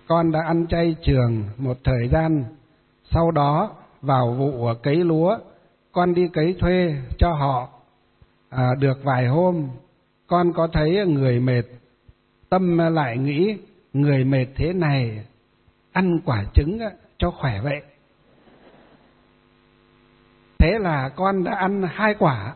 con đã ăn chay trường một thời gian, sau đó vào vụ cấy lúa, con đi cấy thuê cho họ được vài hôm, con có thấy người mệt, tâm lại nghĩ người mệt thế này, ăn quả trứng cho khỏe vậy. Thế là con đã ăn 2 quả.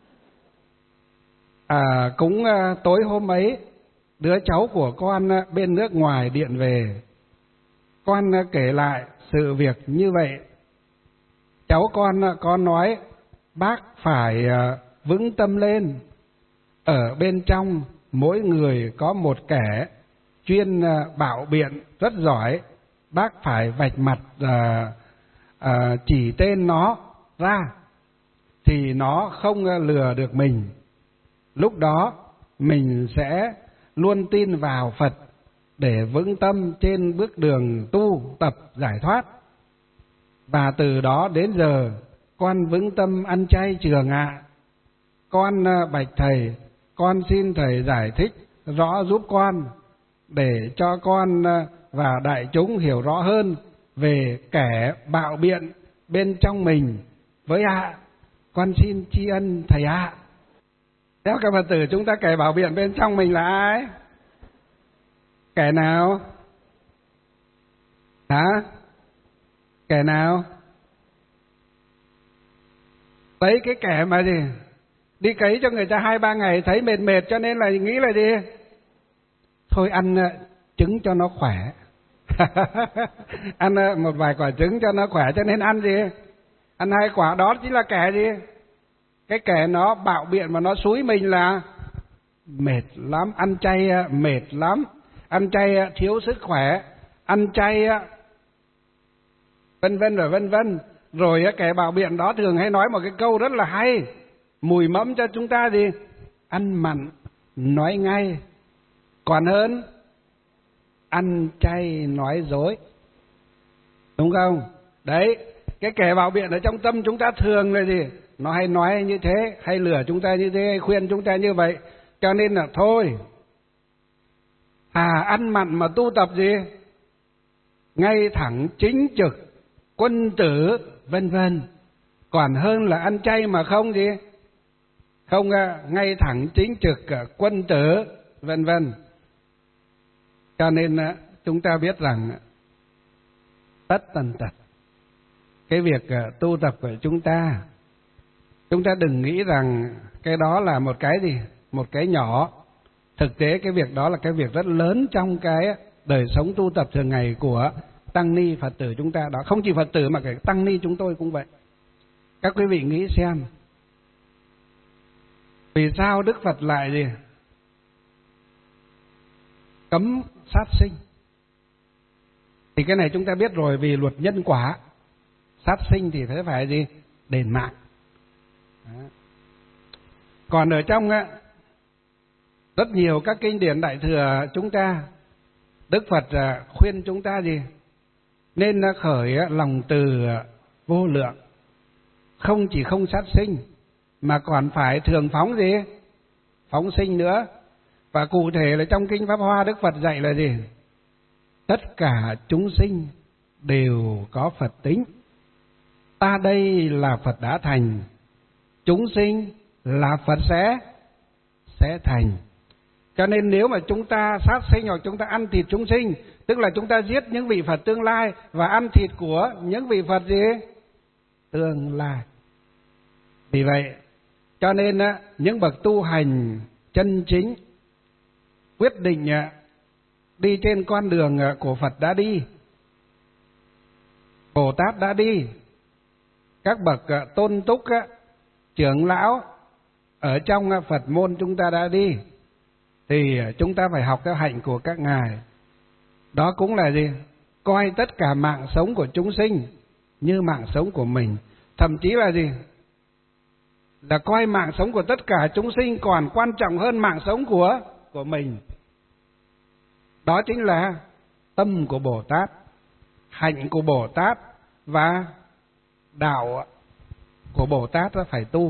Cũng tối hôm ấy, đứa cháu của con bên nước ngoài điện về. Con kể lại sự việc như vậy. Cháu con nói bác phải vững tâm lên. Ở bên trong mỗi người có một kẻ chuyên bạo biện rất giỏi. Bác phải vạch mặt chỉ tên nó ra thì nó không lừa được mình. Lúc đó mình sẽ luôn tin vào Phật để vững tâm trên bước đường tu tập giải thoát. Và từ đó đến giờ con vững tâm ăn chay trường ạ. Con bạch thầy, con xin thầy giải thích rõ giúp con để cho con và đại chúng hiểu rõ hơn về kẻ bạo biện bên trong mình với ạ. Con xin tri ân thầy ạ. Theo các Phật tử chúng ta kẻ bạo biện bên trong mình là ai? Kẻ nào? Hả? Kẻ nào? Đấy, cái kẻ mà gì? Đi cấy cho người ta 2-3 ngày thấy mệt cho nên là nghĩ là gì? Thôi ăn trứng cho nó khỏe. Ăn một vài quả trứng cho nó khỏe cho nên ăn gì? Ăn 2 quả, đó chính là kẻ gì? Cái kẻ nó bạo biện mà nó xúi mình là mệt lắm, ăn chay mệt lắm, ăn chay thiếu sức khỏe, ăn chay vân vân và vân vân. Rồi kẻ bạo biện đó thường hay nói một cái câu rất là hay, mùi mẫm cho chúng ta gì? Ăn mặn nói ngay còn hơn ăn chay nói dối. Đúng không? Đấy, cái kẻ bạo biện ở trong tâm chúng ta thường là gì? Nó hay nói như thế, hay lừa chúng ta như thế, hay khuyên chúng ta như vậy. Cho nên là thôi, ăn mặn mà tu tập gì? Ngay thẳng chính trực, quân tử, vân vân. Còn hơn là ăn chay mà không gì? Không ngay thẳng chính trực, quân tử, vân vân. Cho nên chúng ta biết rằng tất tần tật cái việc tu tập của chúng ta đừng nghĩ rằng cái đó là một cái gì, một cái nhỏ. Thực tế cái việc đó là cái việc rất lớn trong cái đời sống tu tập thường ngày của tăng ni Phật tử chúng ta đó. Không chỉ Phật tử mà cả tăng ni chúng tôi cũng vậy. Các quý vị nghĩ xem, vì sao Đức Phật lại gì cấm sát sinh? Thì cái này chúng ta biết rồi, vì luật nhân quả. Sát sinh thì phải gì? Đền mạng. Đó. Còn ở trong rất nhiều các kinh điển Đại Thừa chúng ta, Đức Phật khuyên chúng ta gì? Nên khởi lòng từ vô lượng. Không chỉ không sát sinh mà còn phải thường phóng gì? Phóng sinh nữa. Và cụ thể là trong Kinh Pháp Hoa, Đức Phật dạy là gì? Tất cả chúng sinh đều có Phật tính. Ta đây là Phật đã thành, chúng sinh là Phật sẽ thành. Cho nên nếu mà chúng ta sát sinh hoặc chúng ta ăn thịt chúng sinh, tức là chúng ta giết những vị Phật tương lai và ăn thịt của những vị Phật gì? Tương lai. Vì vậy, cho nên những bậc tu hành chân chính quyết định đi trên con đường của Phật đã đi, Bồ Tát đã đi, các bậc tôn túc, trưởng lão ở trong Phật môn chúng ta đã đi, thì chúng ta phải học theo hạnh của các ngài. Đó cũng là gì? Coi tất cả mạng sống của chúng sinh như mạng sống của mình. Thậm chí là gì? Là coi mạng sống của tất cả chúng sinh còn quan trọng hơn mạng sống của mình. Đó chính là tâm của Bồ Tát, hạnh của Bồ Tát và đạo của Bồ Tát phải tu.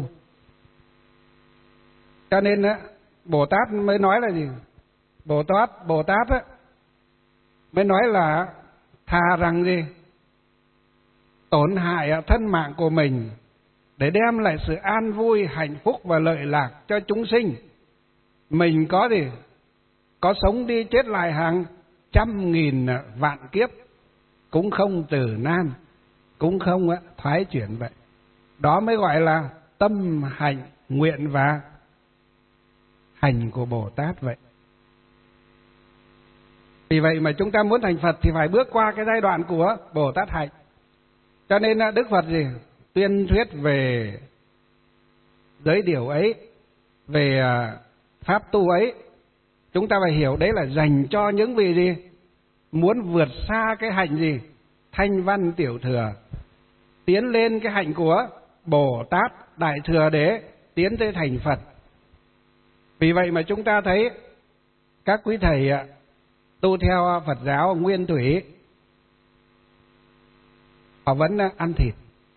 Cho nên Bồ Tát mới nói là gì? Bồ Tát mới nói là thà rằng gì tổn hại thân mạng của mình để đem lại sự an vui, hạnh phúc và lợi lạc cho chúng sinh. Mình có gì? Có sống đi chết lại hàng trăm nghìn vạn kiếp cũng không từ nan, cũng không thoái chuyển vậy. Đó mới gọi là tâm hạnh nguyện và hành của Bồ Tát vậy. Vì vậy mà chúng ta muốn thành Phật thì phải bước qua cái giai đoạn của Bồ Tát hạnh. Cho nên Đức Phật gì tuyên thuyết về giới điều ấy, về pháp tu ấy, chúng ta phải hiểu đấy là dành cho những vị gì muốn vượt xa cái hạnh gì thanh văn tiểu thừa, tiến lên cái hạnh của Bồ Tát đại thừa để tiến tới thành Phật. Vì vậy mà chúng ta thấy các quý thầy tu theo Phật giáo nguyên thủy, họ vẫn ăn thịt.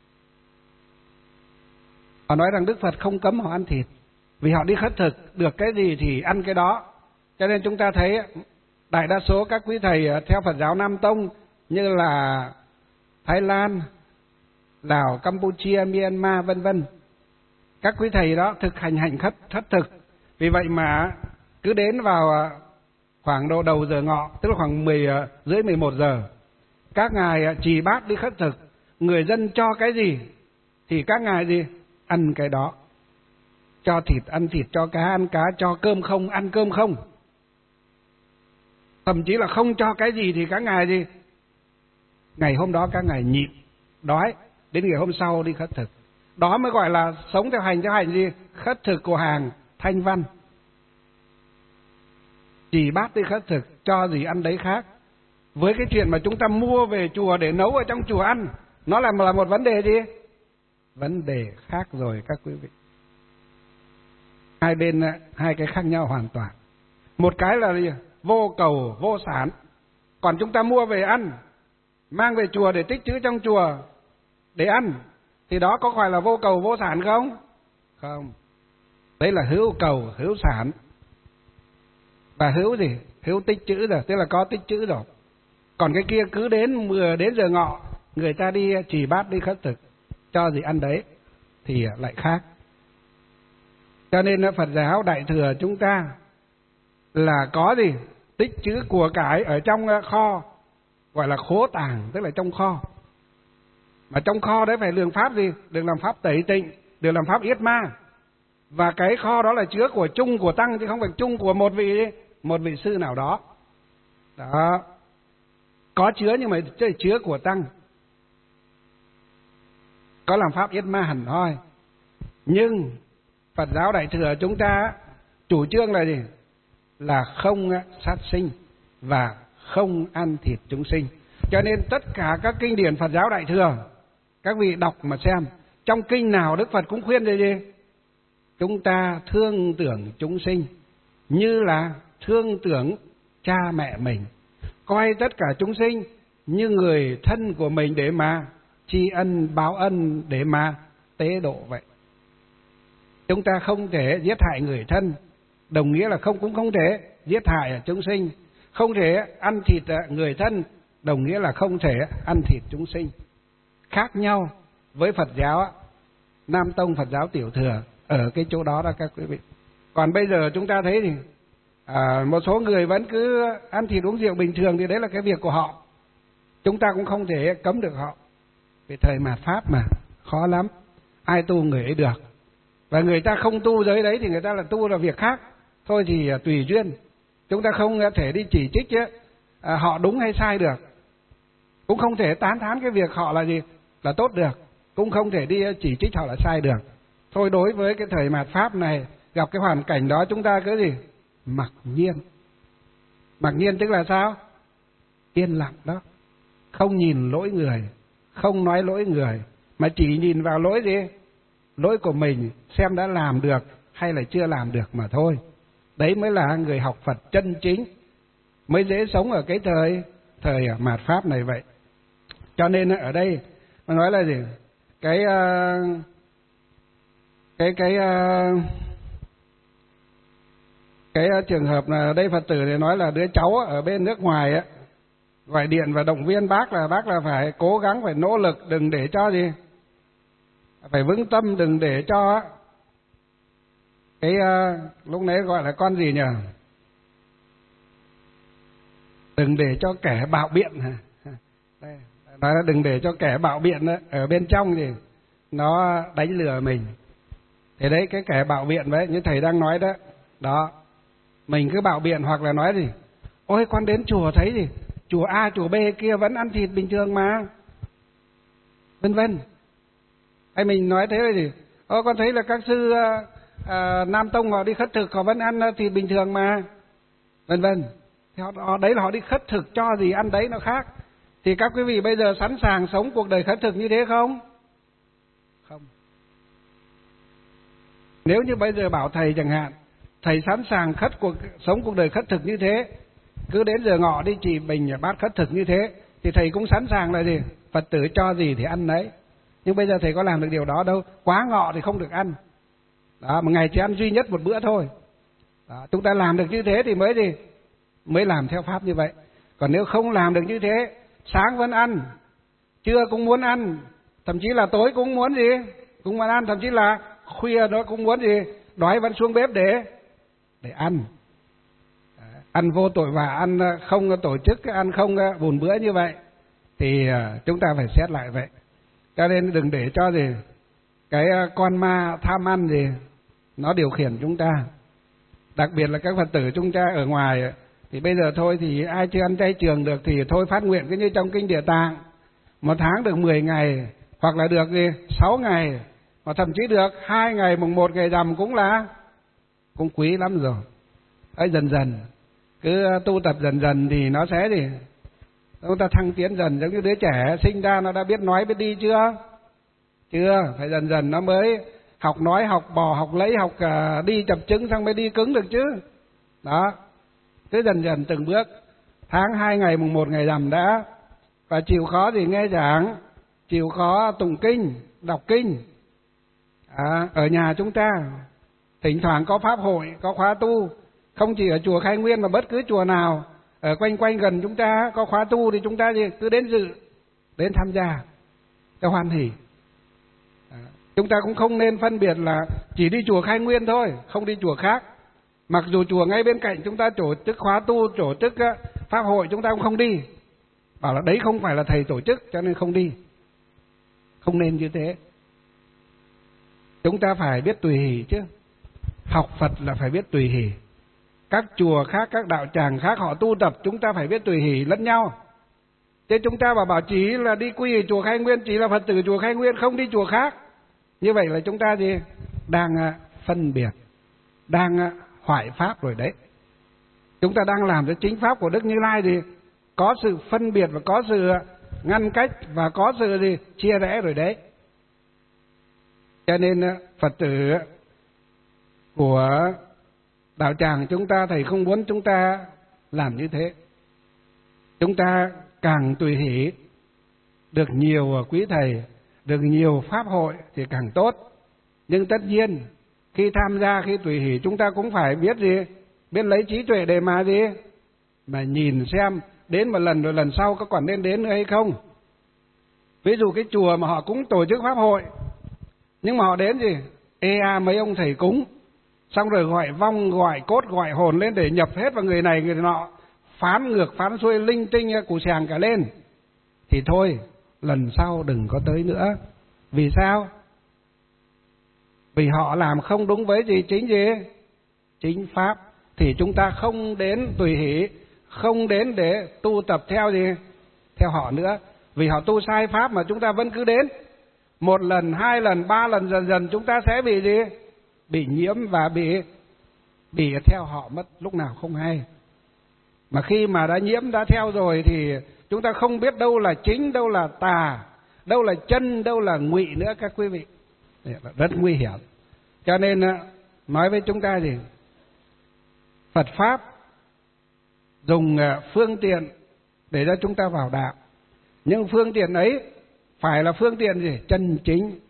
Họ nói rằng Đức Phật không cấm họ ăn thịt, vì họ đi khất thực, được cái gì thì ăn cái đó. Cho nên chúng ta thấy đại đa số các quý thầy theo Phật giáo Nam Tông như là Thái Lan, Lào, Campuchia, Myanmar vân vân, các quý thầy đó thực hành hạnh khất thực. Vì vậy mà cứ đến vào khoảng độ đầu giờ ngọ, tức là khoảng 10 rưỡi 11 giờ, các ngài trì bát đi khất thực, người dân cho cái gì thì các ngài gì ăn cái đó. Cho thịt ăn thịt, cho cá ăn cá, cho cơm không ăn cơm không. Thậm chí là không cho cái gì thì các ngài gì ngày hôm đó các ngài nhịn đói đến ngày hôm sau đi khất thực. Đó mới gọi là sống theo hành gì khất thực của hàng thanh văn. Trì bát đi khất thực, cho gì ăn đấy khác. Với cái chuyện mà chúng ta mua về chùa để nấu ở trong chùa ăn, nó là một vấn đề gì? Vấn đề khác rồi các quý vị. Hai bên, hai cái khác nhau hoàn toàn. Một cái là gì? Vô cầu, vô sản. Còn chúng ta mua về ăn, mang về chùa để tích trữ trong chùa để ăn, thì đó có phải là vô cầu, vô sản không? Không. Đấy là hữu cầu, hữu sản. Và hữu gì? Hữu tích trữ rồi, tức là có tích trữ rồi. Còn cái kia cứ đến giờ ngọ, người ta đi trì bát đi khất thực, cho gì ăn đấy, thì lại khác. Cho nên Phật giáo Đại Thừa chúng ta là có gì? Tích trữ của cải ở trong kho, gọi là khố tàng, tức là trong kho. Mà trong kho đấy phải lượng pháp gì? Được làm pháp tẩy tịnh, được làm pháp yết ma. Và cái kho đó là chứa của chung của tăng, chứ không phải chung của một vị sư nào đó. Đó. Có chứa nhưng mà chứa của tăng. Có làm pháp yết ma hẳn hoi. Nhưng Phật giáo Đại Thừa chúng ta chủ trương là gì? Là không sát sinh và không ăn thịt chúng sinh. Cho nên tất cả các kinh điển Phật giáo Đại Thừa, các vị đọc mà xem, trong kinh nào Đức Phật cũng khuyên gì? Chúng ta thương tưởng chúng sinh như là thương tưởng cha mẹ mình, coi tất cả chúng sinh như người thân của mình để mà tri ân báo ân, để mà tế độ vậy. Chúng ta không thể giết hại người thân, đồng nghĩa là cũng không thể giết hại chúng sinh. Không thể ăn thịt người thân, đồng nghĩa là không thể ăn thịt chúng sinh. Khác nhau với Phật giáo Nam Tông, Phật giáo Tiểu Thừa ở cái chỗ đó các quý vị. Còn bây giờ chúng ta thấy thì một số người vẫn cứ ăn thịt uống rượu bình thường, thì đấy là cái việc của họ. Chúng ta cũng không thể cấm được họ. Vì thời mạt Pháp mà khó lắm, ai tu người ấy được. Và người ta không tu giới đấy thì người ta là tu là việc khác. Thôi thì tùy duyên. Chúng ta không thể đi chỉ trích họ đúng hay sai được. Cũng không thể tán thán cái việc họ là gì là tốt được. Cũng không thể đi chỉ trích họ là sai được. Thôi đối với cái thời mạt Pháp này, gặp cái hoàn cảnh đó chúng ta cứ gì? Mặc nhiên. Mặc nhiên tức là sao? Yên lặng đó. Không nhìn lỗi người, không nói lỗi người, mà chỉ nhìn vào lỗi gì? Lỗi của mình, xem đã làm được hay là chưa làm được mà thôi. Đấy mới là người học Phật chân chính, mới dễ sống ở cái thời mạt Pháp này vậy. Cho nên ở đây nó nói là gì? Cái trường hợp là đây Phật tử này nói là đứa cháu ở bên nước ngoài gọi điện và động viên bác là phải cố gắng, phải nỗ lực, đừng để cho gì, phải vững tâm, đừng để cho cái lúc nãy gọi là con gì nhỉ, đừng để cho kẻ bạo biện. Đây, nói là đừng để cho kẻ bạo biện ở bên trong thì nó đánh lừa mình. Thế đấy, cái kẻ bạo biện đấy như thầy đang nói đó, đó mình cứ bạo biện hoặc là nói gì, ôi con đến chùa thấy gì, chùa A chùa B kia vẫn ăn thịt bình thường mà, vân vân. Hay mình nói thế là gì, ôi con thấy là các sư Nam Tông họ đi khất thực họ vẫn ăn thịt bình thường mà, vân vân. Đấy là họ đi khất thực, cho gì ăn đấy nó khác. Thì các quý vị bây giờ sẵn sàng sống cuộc đời khất thực như thế không? Không. Nếu như bây giờ bảo thầy chẳng hạn, thầy sẵn sàng sống cuộc đời khất thực như thế, cứ đến giờ ngọ đi chỉ bình bát khất thực như thế, thì thầy cũng sẵn sàng là gì, Phật tử cho gì thì ăn đấy. Nhưng bây giờ thầy có làm được điều đó đâu, quá ngọ thì không được ăn. Đó, một ngày chỉ ăn duy nhất một bữa thôi. Đó, chúng ta làm được như thế thì mới làm theo pháp như vậy. Còn nếu không làm được như thế, sáng vẫn ăn, trưa cũng muốn ăn, thậm chí là tối cũng muốn gì, cũng muốn ăn, thậm chí là khuya nó cũng muốn gì, đói vẫn xuống bếp để ăn. Ăn vô tội vạ, ăn không tổ chức, ăn không bùn bữa như vậy thì chúng ta phải xét lại vậy. Cho nên đừng để cho gì cái con ma tham ăn gì nó điều khiển chúng ta. Đặc biệt là các Phật tử chúng ta ở ngoài thì bây giờ thôi thì ai chưa ăn chay trường được thì thôi phát nguyện cứ như trong kinh Địa Tạng, một tháng được 10 ngày hoặc là được 6 ngày hoặc thậm chí được 2 ngày mùng 1 ngày rằm cũng quý lắm rồi. Ấy dần dần cứ tu tập dần dần thì nó sẽ gì, chúng ta thăng tiến dần. Giống như đứa trẻ sinh ra nó đã biết nói biết đi chưa, phải dần dần nó mới học nói, học bò, học lấy, học đi chập chững xong mới đi cứng được chứ. Đó, cứ dần dần từng bước. Tháng 2 ngày mùng 1 ngày rằm đã, và chịu khó thì nghe giảng, chịu khó tụng kinh, đọc kinh. Ở nhà chúng ta thỉnh thoảng có pháp hội, có khóa tu, không chỉ ở chùa Khai Nguyên mà bất cứ chùa nào ở quanh gần chúng ta có khóa tu thì chúng ta cứ đến dự, đến tham gia cho hoan hỉ. Chúng ta cũng không nên phân biệt là chỉ đi chùa Khai Nguyên thôi, không đi chùa khác. Mặc dù chùa ngay bên cạnh chúng ta tổ chức khóa tu, tổ chức pháp hội, chúng ta cũng không đi, bảo là đấy không phải là thầy tổ chức cho nên không đi. Không nên như thế. Chúng ta phải biết tùy hỷ chứ. Học Phật là phải biết tùy hỷ. Các chùa khác, các đạo tràng khác họ tu tập, chúng ta phải biết tùy hỷ lẫn nhau. Thế chúng ta bảo chỉ là đi quy ở chùa Khai Nguyên, chỉ là Phật tử chùa Khai Nguyên, không đi chùa khác. Như vậy là chúng ta đang phân biệt, đang hoại pháp rồi đấy. Chúng ta đang làm cho chính pháp của Đức Như Lai có sự phân biệt và có sự ngăn cách và có sự chia rẽ rồi đấy. Cho nên Phật tử của đạo tràng chúng ta, thầy không muốn chúng ta làm như thế. Chúng ta càng tùy hỷ, được nhiều quý thầy, được nhiều pháp hội thì càng tốt. Nhưng tất nhiên khi tham gia, khi tùy hỷ, chúng ta cũng phải biết biết lấy trí tuệ để mà nhìn xem đến một lần rồi lần sau có còn nên đến nữa hay không. Ví dụ cái chùa mà họ cũng tổ chức pháp hội, nhưng mà họ đến mấy ông thầy cúng, xong rồi gọi vong, gọi cốt, gọi hồn lên để nhập hết vào người này người nọ, phán ngược phán xuôi linh tinh củ sàng cả lên, thì thôi lần sau đừng có tới nữa. Vì sao? Vì họ làm không đúng với chính pháp. Thì chúng ta không đến tùy hỷ, không đến để tu tập theo họ nữa. Vì họ tu sai pháp mà chúng ta vẫn cứ đến. 1 lần, 2 lần, 3 lần, dần dần chúng ta sẽ bị nhiễm và bị theo họ mất lúc nào không hay. Mà khi mà đã nhiễm, đã theo rồi thì chúng ta không biết đâu là chính, đâu là tà, đâu là chân, đâu là ngụy nữa các quý vị. Rất nguy hiểm. Cho nên nói với chúng ta Phật Pháp dùng phương tiện để cho chúng ta vào đạo. Nhưng phương tiện ấy phải là phương tiện chân chính.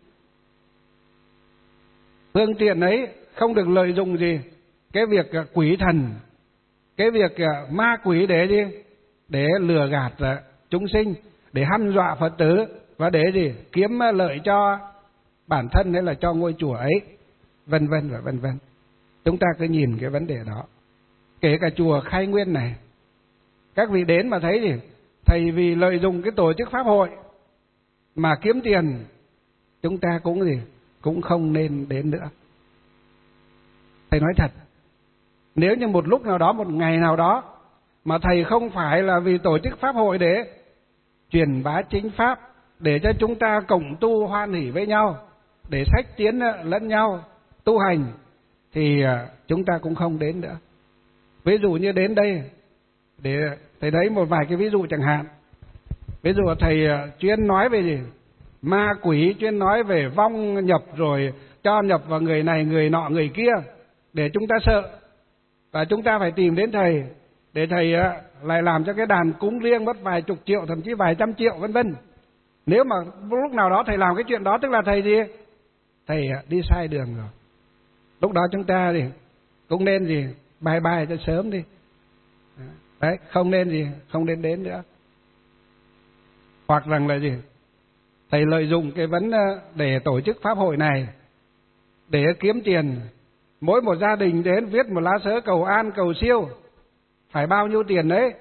Phương tiện ấy không được lợi dụng cái việc quỷ thần, cái việc ma quỷ để lừa gạt chúng sinh, để hăm dọa Phật tử, và để gì? Kiếm lợi cho bản thân hay là cho ngôi chùa ấy, vân vân và vân vân. Chúng ta cứ nhìn cái vấn đề đó. Kể cả chùa Khai Nguyên này, các vị đến mà thấy gì? Thầy vì lợi dụng cái tổ chức pháp hội mà kiếm tiền, chúng ta cũng gì? Cũng không nên đến nữa. Thầy nói thật, nếu như một lúc nào đó, một ngày nào đó mà thầy không phải là vì tổ chức pháp hội để truyền bá chính pháp, để cho chúng ta cộng tu hoan hỷ với nhau, để sách tiến lẫn nhau tu hành, thì chúng ta cũng không đến nữa. Ví dụ như đến đây, để thầy thấy một vài cái ví dụ chẳng hạn. Ví dụ thầy chuyên nói về gì? Ma quỷ, chuyên nói về vong nhập, rồi cho nhập vào người này, người nọ, người kia, để chúng ta sợ. Và chúng ta phải tìm đến thầy, để thầy lại làm cho cái đàn cúng riêng mất vài chục triệu, thậm chí vài trăm triệu vân vân. Nếu mà lúc nào đó thầy làm cái chuyện đó, tức là thầy gì? Thầy đi sai đường rồi. Lúc đó chúng ta thì cũng nên gì? Bye bye cho sớm đi. Đấy, không nên gì? Không nên đến nữa. Hoặc rằng là gì? Thầy lợi dụng cái vấn để tổ chức pháp hội này để kiếm tiền. Mỗi một gia đình đến viết một lá sớ cầu an, cầu siêu, phải bao nhiêu tiền đấy?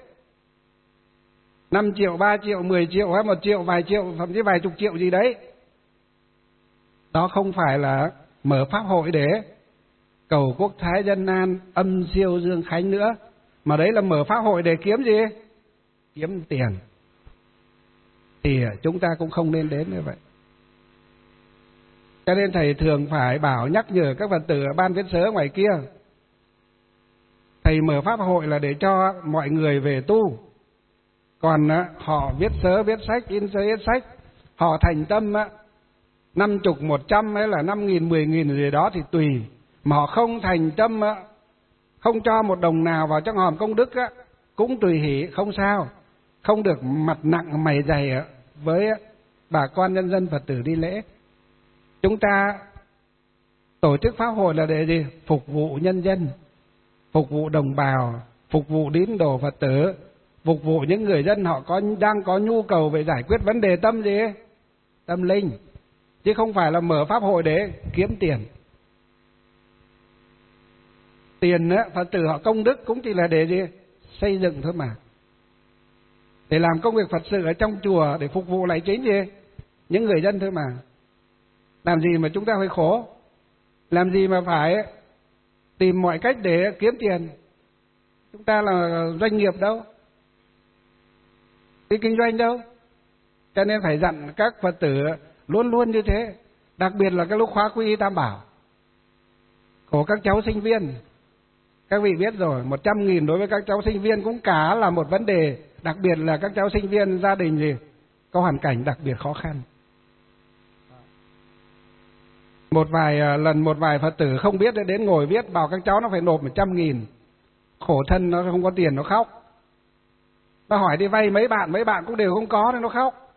5 triệu, 3 triệu, 10 triệu hay 1 triệu, vài triệu, thậm chí vài chục triệu gì đấy. Đó không phải là mở pháp hội để cầu quốc thái dân an, âm siêu dương khánh nữa, mà đấy là mở pháp hội để kiếm gì? Kiếm tiền. Thì chúng ta cũng không nên đến như vậy. Cho nên thầy thường phải bảo nhắc nhở các Phật tử ở ban viết sớ ngoài kia, thầy mở pháp hội là để cho mọi người về tu. Còn họ viết sớ, viết sách, in sớ, viết sách, họ thành tâm 50, 100 hay là 5.000, 10.000 gì đó thì tùy. Mà họ không thành tâm, không cho một đồng nào vào trong hòm công đức cũng tùy hỷ, không sao. Không được mặt nặng mày dày với bà con nhân dân Phật tử đi lễ. Chúng ta tổ chức pháp hội là để gì? Phục vụ nhân dân, phục vụ đồng bào, phục vụ tín đồ Phật tử, phục vụ những người dân họ đang có nhu cầu về giải quyết vấn đề tâm gì? Tâm linh. Chứ không phải là mở pháp hội để kiếm tiền. Tiền Phật tử họ công đức cũng chỉ là để gì? Xây dựng thôi mà. Để làm công việc Phật sự ở trong chùa, để phục vụ lại chính gì? Những người dân thôi mà. Làm gì mà chúng ta phải khổ? Làm gì mà phải tìm mọi cách để kiếm tiền? Chúng ta là doanh nghiệp đâu, đi kinh doanh đâu. Cho nên phải dặn các Phật tử luôn luôn như thế. Đặc biệt là cái lúc khóa quy y Tam Bảo của các cháu sinh viên. Các vị biết rồi, 100.000 đối với các cháu sinh viên cũng cả là một vấn đề. Đặc biệt là các cháu sinh viên gia đình gì có hoàn cảnh đặc biệt khó khăn. Một vài Phật tử không biết đến ngồi viết, bảo các cháu nó phải nộp 100.000. Khổ thân nó không có tiền nó khóc. Nó hỏi đi vay mấy bạn cũng đều không có nên nó khóc.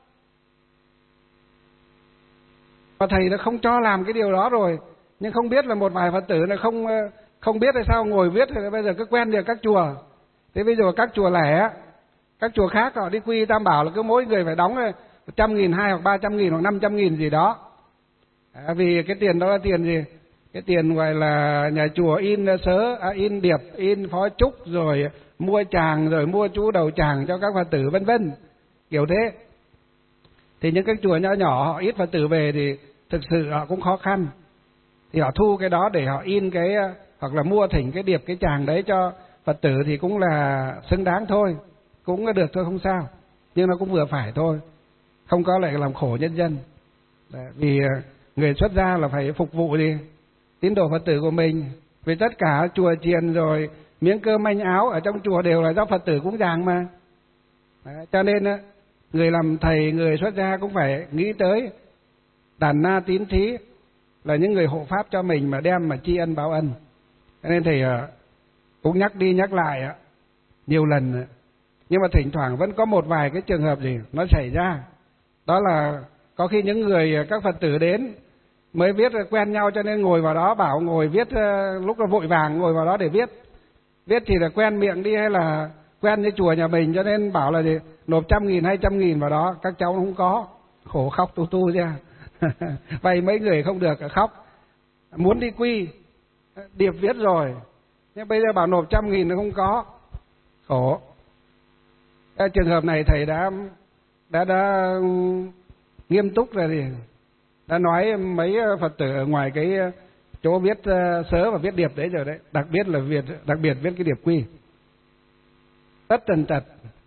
Và thầy nó không cho làm cái điều đó rồi, nhưng không biết là một vài Phật tử nó không biết hay sao ngồi viết, thì bây giờ cứ quen được các chùa. Thế bây giờ các chùa lẻ, các chùa khác họ đi quy Tam Bảo là cứ mỗi người phải đóng 100.000, 200.000 hoặc 300.000 hoặc 500.000 gì đó. Vì cái tiền đó là tiền gì? Cái tiền gọi là nhà chùa in sớ, in điệp, in phó trúc, rồi mua tràng, rồi mua chú đầu tràng cho các Phật tử vân vân, kiểu thế. Thì những cái chùa nhỏ nhỏ họ ít Phật tử về thì thực sự họ cũng khó khăn. Thì họ thu cái đó để họ in cái, hoặc là mua thỉnh cái điệp, cái tràng đấy cho Phật tử thì cũng là xứng đáng thôi, cũng được thôi, không sao. Nhưng nó cũng vừa phải thôi, không có lại làm khổ nhân dân. Vì người xuất gia là phải phục vụ đi tín đồ Phật tử của mình. Vì tất cả chùa chiền rồi miếng cơm manh áo ở trong chùa đều là do Phật tử cúng dường mà. Cho nên người làm thầy, người xuất gia cũng phải nghĩ tới đàn na tín thí là những người hộ pháp cho mình mà đem mà tri ân báo ân. Cho nên thầy cũng nhắc đi nhắc lại nhiều lần. Nhưng mà thỉnh thoảng vẫn có một vài cái trường hợp gì nó xảy ra. Đó là có khi những người các Phật tử đến mới viết quen nhau, cho nên ngồi vào đó bảo ngồi viết, lúc là vội vàng ngồi vào đó để viết. Viết thì là quen miệng đi hay là quen với chùa nhà mình cho nên bảo là gì, nộp 100.000 200.000 vào đó, các cháu không có, khổ khóc tu ra. Vậy mấy người không được khóc, muốn đi quy, điệp viết rồi, nhưng bây giờ bảo nộp 100.000 nó không có, khổ. Cái trường hợp này thầy đã nghiêm túc rồi thì đã nói mấy Phật tử ở ngoài cái chỗ viết sớ và viết điệp đấy rồi đấy, đặc biệt viết cái điệp quy. Tất tần tật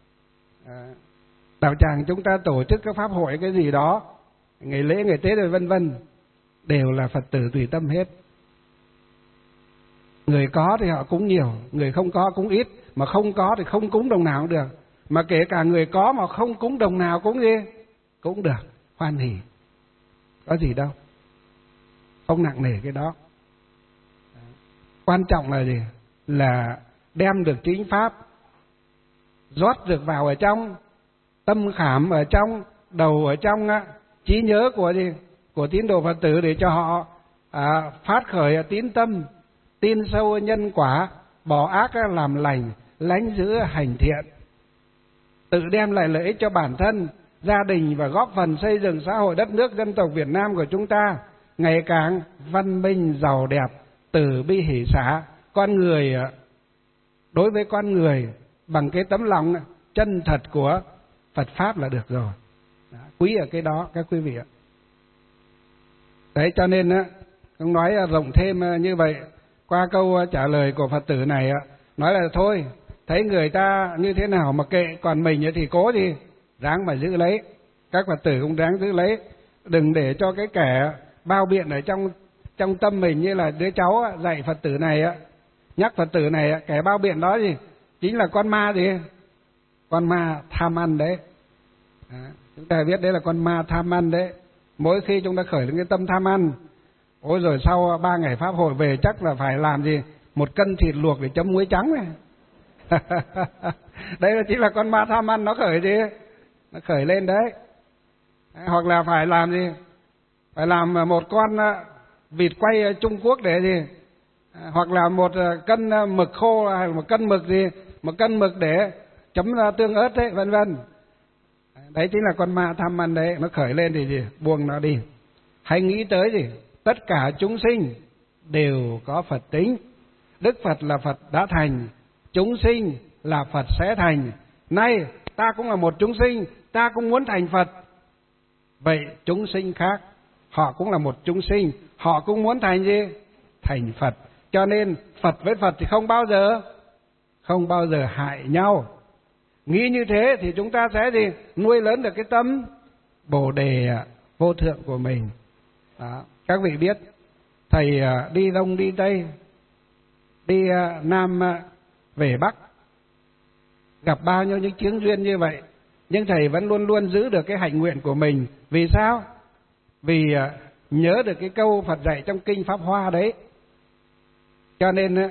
đạo tràng chúng ta tổ chức các pháp hội cái gì đó, ngày lễ ngày Tết rồi vân vân, đều là Phật tử tùy tâm hết. Người có thì họ cúng nhiều, người không có cúng ít, mà không có thì không cúng đồng nào cũng được. Mà kể cả người có mà không cúng đồng nào cúng gì cũng được, hoan hỉ, có gì đâu, không nặng nề cái đó. Quan trọng là gì? Là đem được chính pháp, rót được vào ở trong tâm khảm, ở trong đầu, ở trong trí nhớ của tín đồ Phật tử, để cho họ phát khởi tín tâm, tin sâu nhân quả, bỏ ác làm lành, lánh giữ hành thiện, tự đem lại lợi ích cho bản thân, gia đình và góp phần xây dựng xã hội đất nước dân tộc Việt Nam của chúng ta ngày càng văn minh, giàu đẹp, từ bi hỷ xả. Con người đối với con người bằng cái tấm lòng chân thật của Phật pháp là được rồi. Quý ở cái đó các quý vị ạ. Đấy, cho nên không nói rộng thêm như vậy. Qua câu trả lời của Phật tử này nói là thôi, thấy người ta như thế nào mà kệ, còn mình thì cố gì ráng mà giữ lấy. Các Phật tử cũng ráng giữ lấy, đừng để cho cái kẻ bao biện ở trong tâm mình, như là đứa cháu dạy Phật tử này, nhắc Phật tử này, kẻ bao biện đó gì chính là con ma gì, con ma tham ăn đấy. Chúng ta biết đấy là con ma tham ăn đấy. Mỗi khi chúng ta khởi lên cái tâm tham ăn, ôi rồi sau 3 ngày pháp hội về chắc là phải làm gì 1 cân thịt luộc để chấm muối trắng này. Đấy là chính là con ma tham ăn nó khởi gì, nó khởi lên đấy. Hoặc là phải làm gì, phải làm 1 con vịt quay Trung Quốc để gì, hoặc là 1 cân mực khô, hay 1 cân mực gì, 1 cân mực để chấm tương ớt đấy, vân vân. Đấy chính là con ma tham ăn đấy, nó khởi lên thì gì, buông nó đi. Hãy nghĩ tới gì, tất cả chúng sinh đều có Phật tính. Đức Phật là Phật đã thành, chúng sinh là Phật sẽ thành. Nay ta cũng là một chúng sinh, ta cũng muốn thành Phật. Vậy chúng sinh khác, họ cũng là một chúng sinh, họ cũng muốn thành gì? Thành Phật. Cho nên Phật với Phật thì không bao giờ hại nhau. Nghĩ như thế thì chúng ta sẽ gì? Nuôi lớn được cái tâm Bồ Đề vô thượng của mình. Đó. Các vị biết, thầy đi Đông đi Tây, đi Nam về Bắc, gặp bao nhiêu những chướng duyên như vậy, nhưng thầy vẫn luôn luôn giữ được cái hạnh nguyện của mình. Vì sao? Vì nhớ được cái câu Phật dạy trong Kinh Pháp Hoa đấy. Cho nên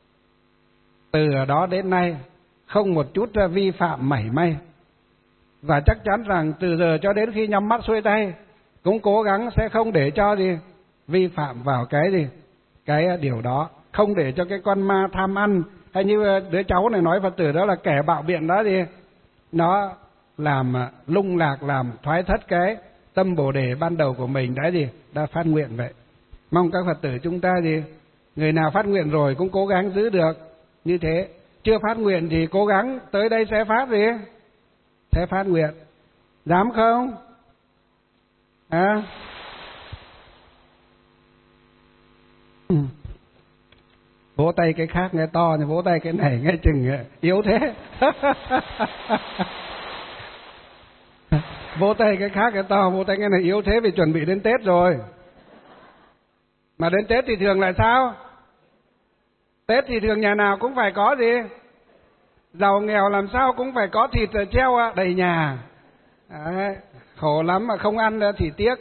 từ đó đến nay không một chút vi phạm mảy may. Và chắc chắn rằng từ giờ cho đến khi nhắm mắt xuôi tay cũng cố gắng sẽ không để cho gì vi phạm vào cái gì, cái điều đó. Không để cho cái con ma tham ăn, hay như đứa cháu này nói Phật tử đó là kẻ bạo biện đó gì, nó làm lung lạc, làm thoái thất cái tâm Bồ Đề ban đầu của mình đã phát nguyện vậy. Mong các Phật tử chúng ta gì, người nào phát nguyện rồi cũng cố gắng giữ được như thế. Chưa phát nguyện thì cố gắng tới đây sẽ phát gì, sẽ phát nguyện. Dám không? Vỗ tay cái khác nghe to, thì vỗ tay cái này nghe chừng yếu thế. Vỗ tay cái khác nghe to, vỗ tay cái này yếu thế vì chuẩn bị đến Tết rồi. Mà đến Tết thì thường là sao? Tết thì thường nhà nào cũng phải có gì, giàu nghèo làm sao cũng phải có thịt treo đầy nhà. Đấy, khổ lắm mà không ăn thì tiếc,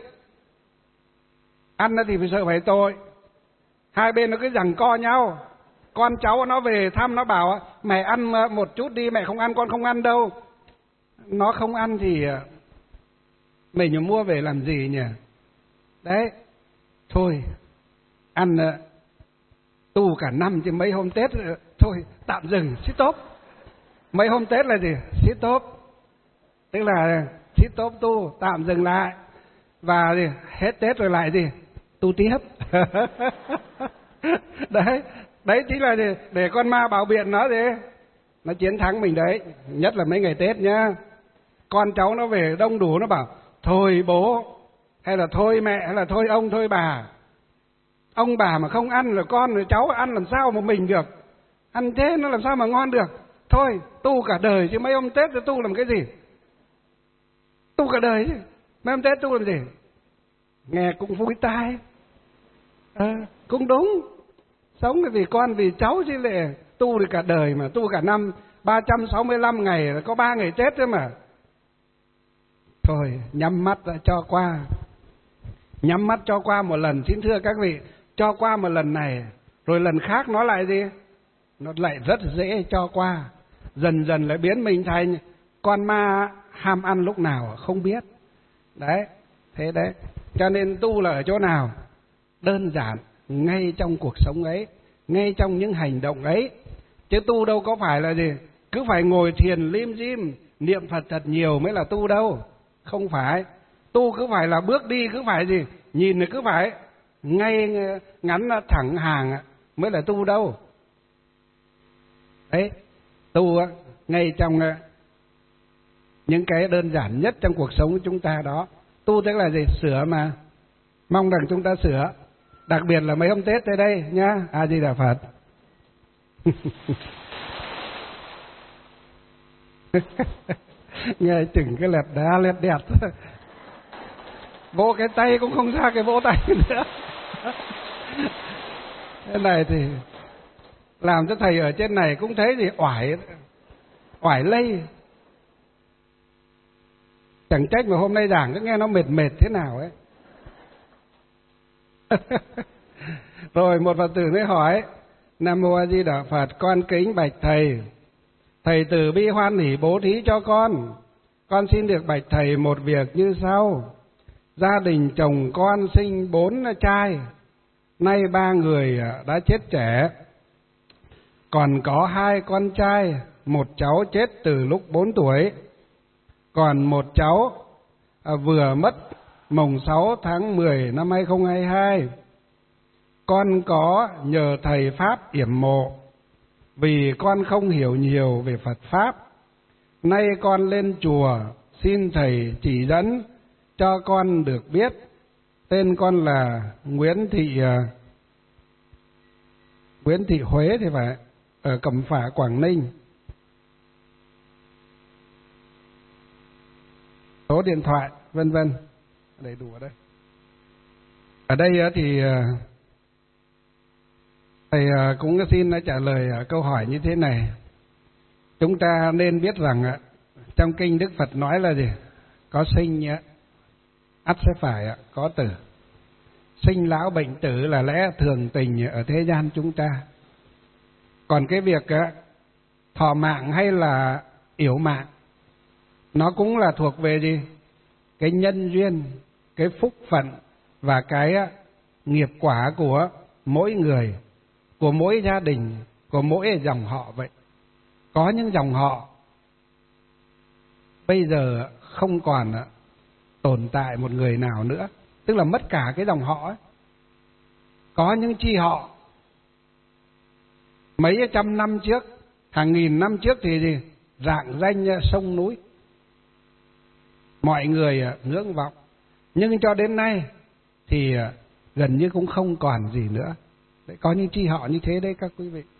ăn thì phải sợ phải tội. Hai bên nó cứ giằng co nhau. Con cháu nó về thăm nó bảo mẹ ăn một chút đi, mẹ không ăn con không ăn đâu. Nó không ăn thì mình mua về làm gì nhỉ? Đấy, thôi ăn tu cả năm chứ mấy hôm Tết thôi tạm dừng, stop. Mấy hôm Tết là gì? Stop. Tức là stop tu, tạm dừng lại. Và gì? Hết Tết rồi lại gì? Tu tiếp. Đấy chính là gì? Để con ma bảo biện nó gì? Nó chiến thắng mình đấy. Nhất là mấy ngày Tết nhá. Con cháu nó về đông đủ, nó bảo thôi bố, hay là thôi mẹ, hay là thôi ông, thôi bà. Ông bà mà không ăn rồi con rồi cháu ăn làm sao mà mình được. Ăn thế nó làm sao mà ngon được. Thôi tu cả đời chứ mấy hôm Tết rồi tu làm cái gì. Tu cả đời chứ mấy hôm Tết tu làm gì. Nghe cũng vui tai. Cũng đúng. Sống vì con vì cháu chứ lại tu được cả đời mà. Tu cả năm 365 ngày, có 3 ngày Tết thôi mà. Thôi nhắm mắt ra cho qua. Nhắm mắt cho qua một lần. Xin thưa các vị, cho qua một lần này rồi lần khác nó lại gì? Nó lại rất dễ cho qua. Dần dần lại biến mình thành con ma ham ăn lúc nào không biết. Đấy, thế đấy. Cho nên tu là ở chỗ nào? Đơn giản, ngay trong cuộc sống ấy, ngay trong những hành động ấy. Chứ tu đâu có phải là gì? Cứ phải ngồi thiền lim dim, niệm Phật thật nhiều mới là tu đâu. Không phải. Tu cứ phải là bước đi, cứ phải gì? Nhìn thì cứ phải ngay ngắn thẳng hàng mới là tu đâu. Đấy, tu ngay trong những cái đơn giản nhất trong cuộc sống của chúng ta đó. Tu tức là gì? Sửa mà. Mong rằng chúng ta sửa. Đặc biệt là mấy hôm Tết tới đây nhá. A Di Đà Phật. Nghe chừng cái lẹt đá lẹt đẹp. Vỗ cái tay cũng không ra cái vỗ tay nữa. Cái này thì làm cho thầy ở trên này cũng thấy gì oải lây. Chẳng trách mà hôm nay giảng cứ nghe nó mệt mệt thế nào ấy. Rồi một Phật tử mới hỏi: Nam Mô A Di Đà Phật, con kính bạch thầy. Thầy từ bi hoan hỷ bố thí cho con. Con xin được bạch thầy một việc như sau. Gia đình chồng con sinh 4 trai, nay 3 người đã chết trẻ. Còn có 2 con trai, một cháu chết từ lúc 4 tuổi. Còn một cháu vừa mất mùng 6 tháng 10 năm 2022. Con có nhờ thầy Pháp yểm mộ, vì con không hiểu nhiều về Phật Pháp. Nay con lên chùa, xin thầy chỉ dẫn cho con được biết. Tên con là Nguyễn Thị Huế thì phải, ở Cẩm Phả, Quảng Ninh. Số điện thoại, vân vân, đầy đủ ở đây. Ở đây thì thầy cũng xin trả lời câu hỏi như thế này. Chúng ta nên biết rằng trong kinh Đức Phật nói là gì? Có sinh ắt sẽ phải có tử. Sinh lão bệnh tử là lẽ thường tình ở thế gian chúng ta. Còn cái việc thọ mạng hay là yểu mạng, nó cũng là thuộc về gì? Cái nhân duyên, cái phúc phận và cái nghiệp quả của mỗi người, của mỗi gia đình, của mỗi dòng họ vậy. Có những dòng họ bây giờ không còn tồn tại một người nào nữa, tức là mất cả cái dòng họ ấy. Có những chi họ mấy trăm năm trước, hàng nghìn năm trước thì gì? Rạng danh sông núi, mọi người ngưỡng vọng. Nhưng cho đến nay thì gần như cũng không còn gì nữa. Đấy, có những chi họ như thế đấy các quý vị.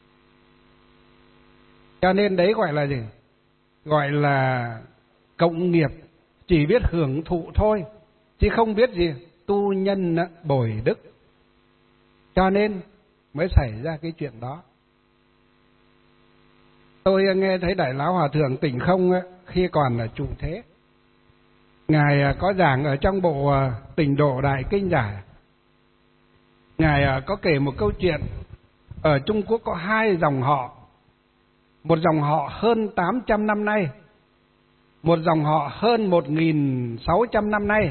Cho nên đấy gọi là gì? Gọi là cộng nghiệp, chỉ biết hưởng thụ thôi, chứ không biết gì tu nhân bồi đức. Cho nên mới xảy ra cái chuyện đó. Tôi nghe thấy Đại Lão Hòa Thượng Tỉnh Không khi còn là trụ thế, Ngài có giảng ở trong bộ Tịnh Độ Đại Kinh Giải. Ngài có kể một câu chuyện. Ở Trung Quốc có 2 dòng họ. Một dòng họ hơn 800 năm nay, một dòng họ hơn 1.600 năm nay.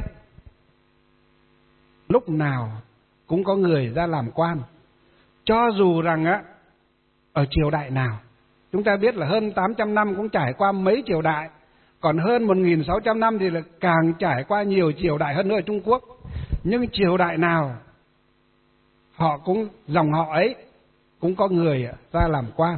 Lúc nào cũng có người ra làm quan, cho dù rằng ở triều đại nào, Chúng ta biết là hơn 800 năm cũng trải qua mấy triều đại, còn hơn 1.600 năm thì là càng trải qua nhiều triều đại hơn nữa ở Trung Quốc. Nhưng triều đại nào họ cũng, dòng họ ấy cũng có người ra làm quan.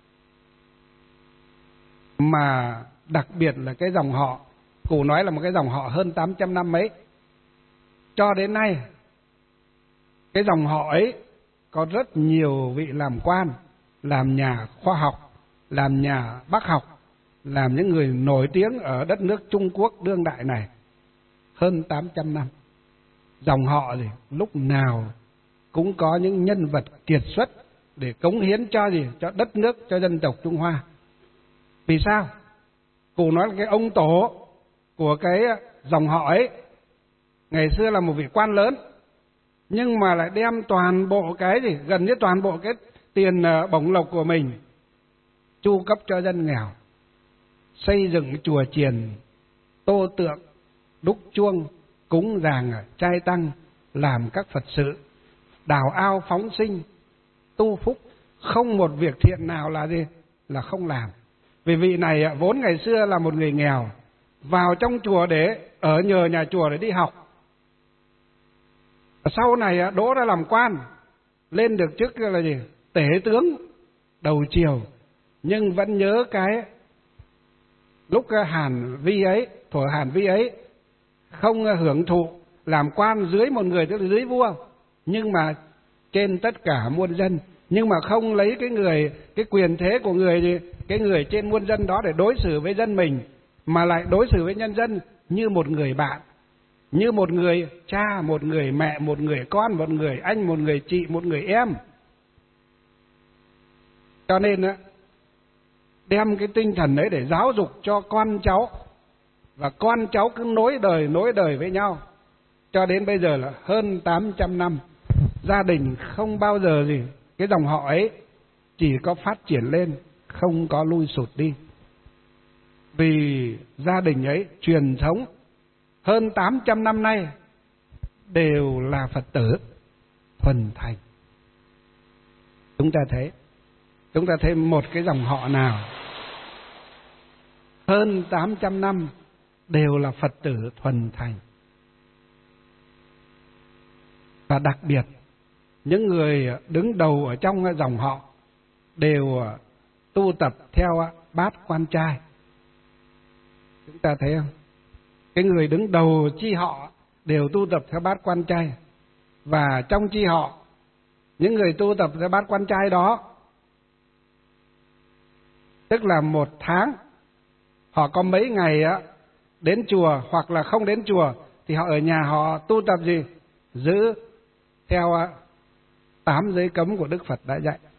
Mà đặc biệt là cái dòng họ, cụ nói là một cái dòng họ hơn 800 năm mấy, cho đến nay cái dòng họ ấy có rất nhiều vị làm quan, làm nhà khoa học, làm nhà bác học, làm những người nổi tiếng ở đất nước Trung Quốc đương đại này hơn 800 năm. Dòng họ thì lúc nào cũng có những nhân vật kiệt xuất để cống hiến cho cho đất nước, cho dân tộc Trung Hoa. Vì sao? Cụ nói là cái ông tổ của cái dòng họ ấy ngày xưa là một vị quan lớn, nhưng mà lại đem toàn bộ cái gần như toàn bộ cái tiền bổng lộc của mình chu cấp cho dân nghèo, xây dựng chùa chiền, tô tượng, đúc chuông, cúng dường trai tăng, làm các Phật sự, đào ao phóng sinh, tu phúc, không một việc thiện nào là không làm. Vì vị này vốn ngày xưa là một người nghèo, vào trong chùa để ở nhờ nhà chùa để đi học. Sau này đỗ ra làm quan, lên được chức là tể tướng đầu triều, nhưng vẫn nhớ cái lúc Hàn Vi ấy, thuở Hàn Vi ấy, không hưởng thụ làm quan dưới một người, tức là dưới vua, nhưng mà trên tất cả muôn dân, nhưng mà không lấy cái quyền thế của cái người trên muôn dân đó để đối xử với dân mình, mà lại đối xử với nhân dân như một người bạn, như một người cha, một người mẹ, một người con, một người anh, một người chị, một người em. Cho nên đem cái tinh thần ấy để giáo dục cho con cháu, và con cháu cứ nối đời với nhau cho đến bây giờ là hơn 800 năm. Gia đình không bao giờ cái dòng họ ấy chỉ có phát triển lên, không có lui sụt đi. Vì gia đình ấy truyền thống hơn 800 năm nay đều là Phật tử thuần thành. Chúng ta thấy một cái dòng họ nào hơn 800 năm đều là Phật tử thuần thành. Và đặc biệt những người đứng đầu ở trong dòng họ đều tu tập theo bát quan trai. Chúng ta thấy không? Cái người đứng đầu chi họ đều tu tập theo bát quan trai. Và trong chi họ, những người tu tập theo bát quan trai đó, tức là một tháng họ có mấy ngày đến chùa hoặc là không đến chùa, thì họ ở nhà họ tu tập giữ theo 8 giới cấm của Đức Phật đã dạy.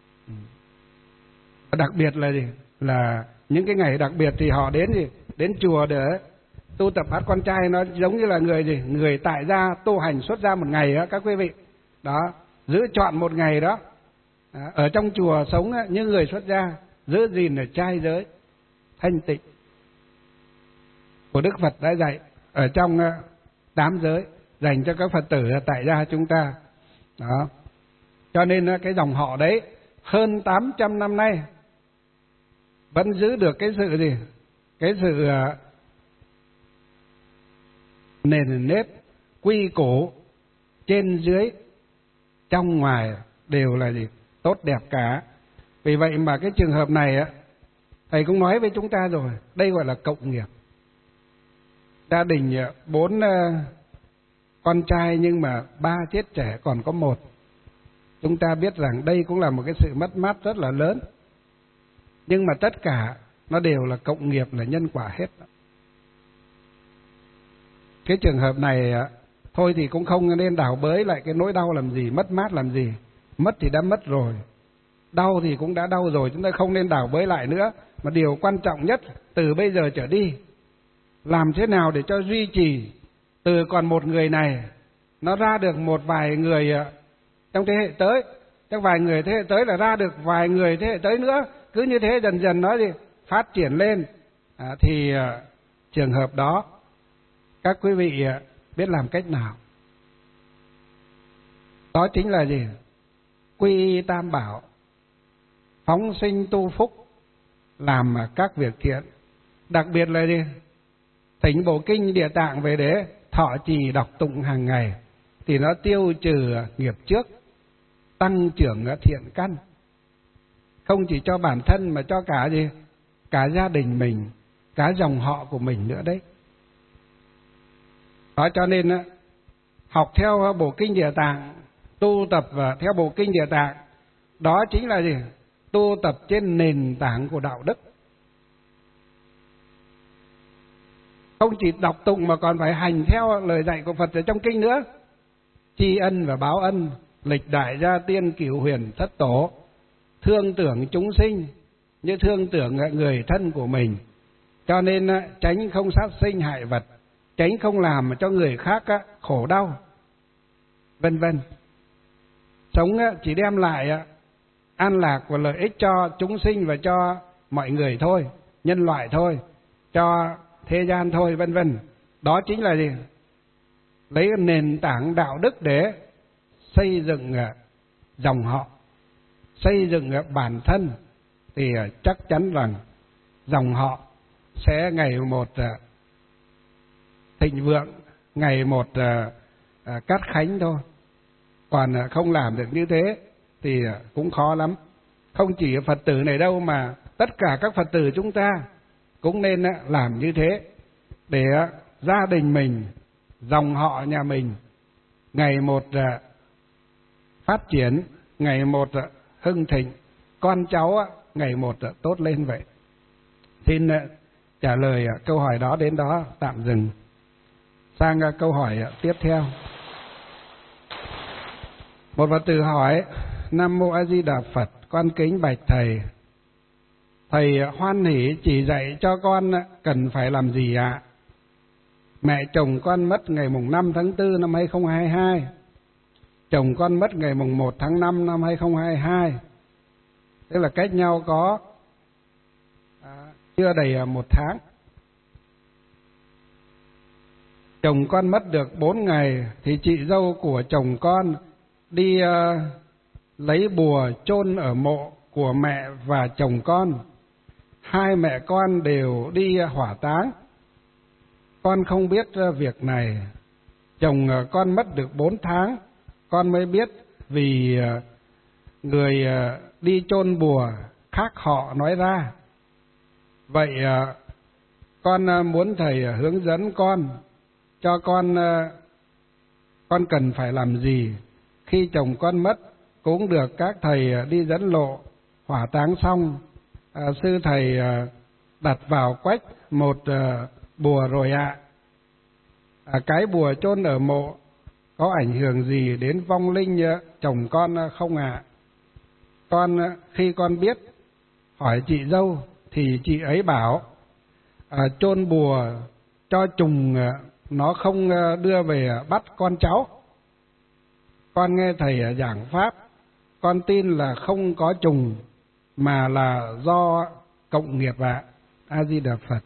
Đặc biệt là những cái ngày đặc biệt thì họ đến chùa để tu tập bát quan trai. Nó giống như là người tại gia tu hành xuất gia một ngày đó các quý vị. Đó, giữ chọn một ngày đó, ở trong chùa sống như người xuất gia, giữ gìn ở trai giới thanh tịnh của Đức Phật đã dạy ở trong 8 giới dành cho các Phật tử tại gia chúng ta. Đó. Cho nên cái dòng họ đấy hơn 800 năm nay vẫn giữ được cái sự cái sự nền nếp quy củ, trên dưới trong ngoài đều là tốt đẹp cả. Vì vậy mà cái trường hợp này thầy cũng nói với chúng ta rồi, đây gọi là cộng nghiệp. Gia đình 4 con trai nhưng mà 3 chết trẻ còn có 1. Chúng ta biết rằng đây cũng là một cái sự mất mát rất là lớn. Nhưng mà tất cả nó đều là cộng nghiệp, là nhân quả hết. Cái trường hợp này thôi thì cũng không nên đào bới lại cái nỗi đau làm gì, mất mát làm gì. Mất thì đã mất rồi, đau thì cũng đã đau rồi, chúng ta không nên đào bới lại nữa. Mà điều quan trọng nhất từ bây giờ trở đi, làm thế nào để cho duy trì từ còn một người này nó ra được một vài người trong thế hệ tới, trong vài người thế hệ tới là ra được vài người thế hệ tới nữa, cứ như thế dần dần nó phát triển lên. Thì trường hợp đó các quý vị biết làm cách nào? Đó chính là quy y tam bảo, phóng sinh tu phúc, làm các việc thiện. Đặc biệt là gì? Thỉnh bộ kinh Địa Tạng về để thọ trì đọc tụng hàng ngày, thì nó tiêu trừ nghiệp trước, tăng trưởng thiện căn. Không chỉ cho bản thân mà cho cả gì? Cả gia đình mình, cả dòng họ của mình nữa đấy. Đó, cho nên học theo bộ kinh Địa Tạng, tu tập theo bộ kinh Địa Tạng, đó chính là gì? Tu tập trên nền tảng của đạo đức. Không chỉ đọc tụng mà còn phải hành theo lời dạy của Phật ở trong kinh nữa. Tri ân và báo ân, lịch đại gia tiên cửu huyền thất tổ, thương tưởng chúng sinh như thương tưởng người thân của mình. Cho nên tránh không sát sinh hại vật, tránh không làm cho người khác khổ đau, vân vân. Sống chỉ đem lại an lạc và lợi ích cho chúng sinh và cho mọi người thôi, nhân loại thôi, cho thế gian thôi, vân vân. Đó chính là gì? Lấy nền tảng đạo đức để xây dựng dòng họ, xây dựng bản thân, thì chắc chắn rằng dòng họ sẽ ngày một thịnh vượng, ngày một cát khánh thôi. Còn không làm được như thế thì cũng khó lắm. Không chỉ Phật tử này đâu mà tất cả các Phật tử chúng ta cũng nên làm như thế, để gia đình mình, dòng họ nhà mình ngày một phát triển, ngày một hưng thịnh, con cháu ngày một tốt lên vậy. Xin trả lời câu hỏi đó đến đó tạm dừng. Sang câu hỏi tiếp theo. Một Phật tử hỏi: Nam Mô A Di Đà Phật, con kính bạch thầy. Thầy hoan hỷ chỉ dạy cho con cần phải làm gì ạ? Mẹ chồng con mất ngày mùng 5 tháng 4 năm 2022. Chồng con mất ngày mùng 1 tháng 5 năm 2022. Tức là cách nhau có chưa đầy 1 tháng. Chồng con mất được 4 ngày thì chị dâu của chồng con đi lấy bùa chôn ở mộ của mẹ và chồng con. Hai mẹ con đều đi hỏa táng. Con không biết việc này. Chồng con mất được 4 tháng, con mới biết vì người đi chôn bùa khác họ nói ra. Vậy con muốn thầy hướng dẫn con, cho con cần phải làm gì khi chồng con mất. Cũng được các thầy đi dẫn lộ hỏa táng xong, sư thầy đặt vào quách một bùa rồi ạ. Cái bùa chôn ở mộ có ảnh hưởng gì đến vong linh chồng con không ạ? Khi con biết hỏi chị dâu thì chị ấy bảo chôn bùa cho trùng nó không đưa về bắt con cháu. Con nghe thầy giảng pháp, con tin là không có trùng mà là do cộng nghiệp ạ. A Di Đà Phật.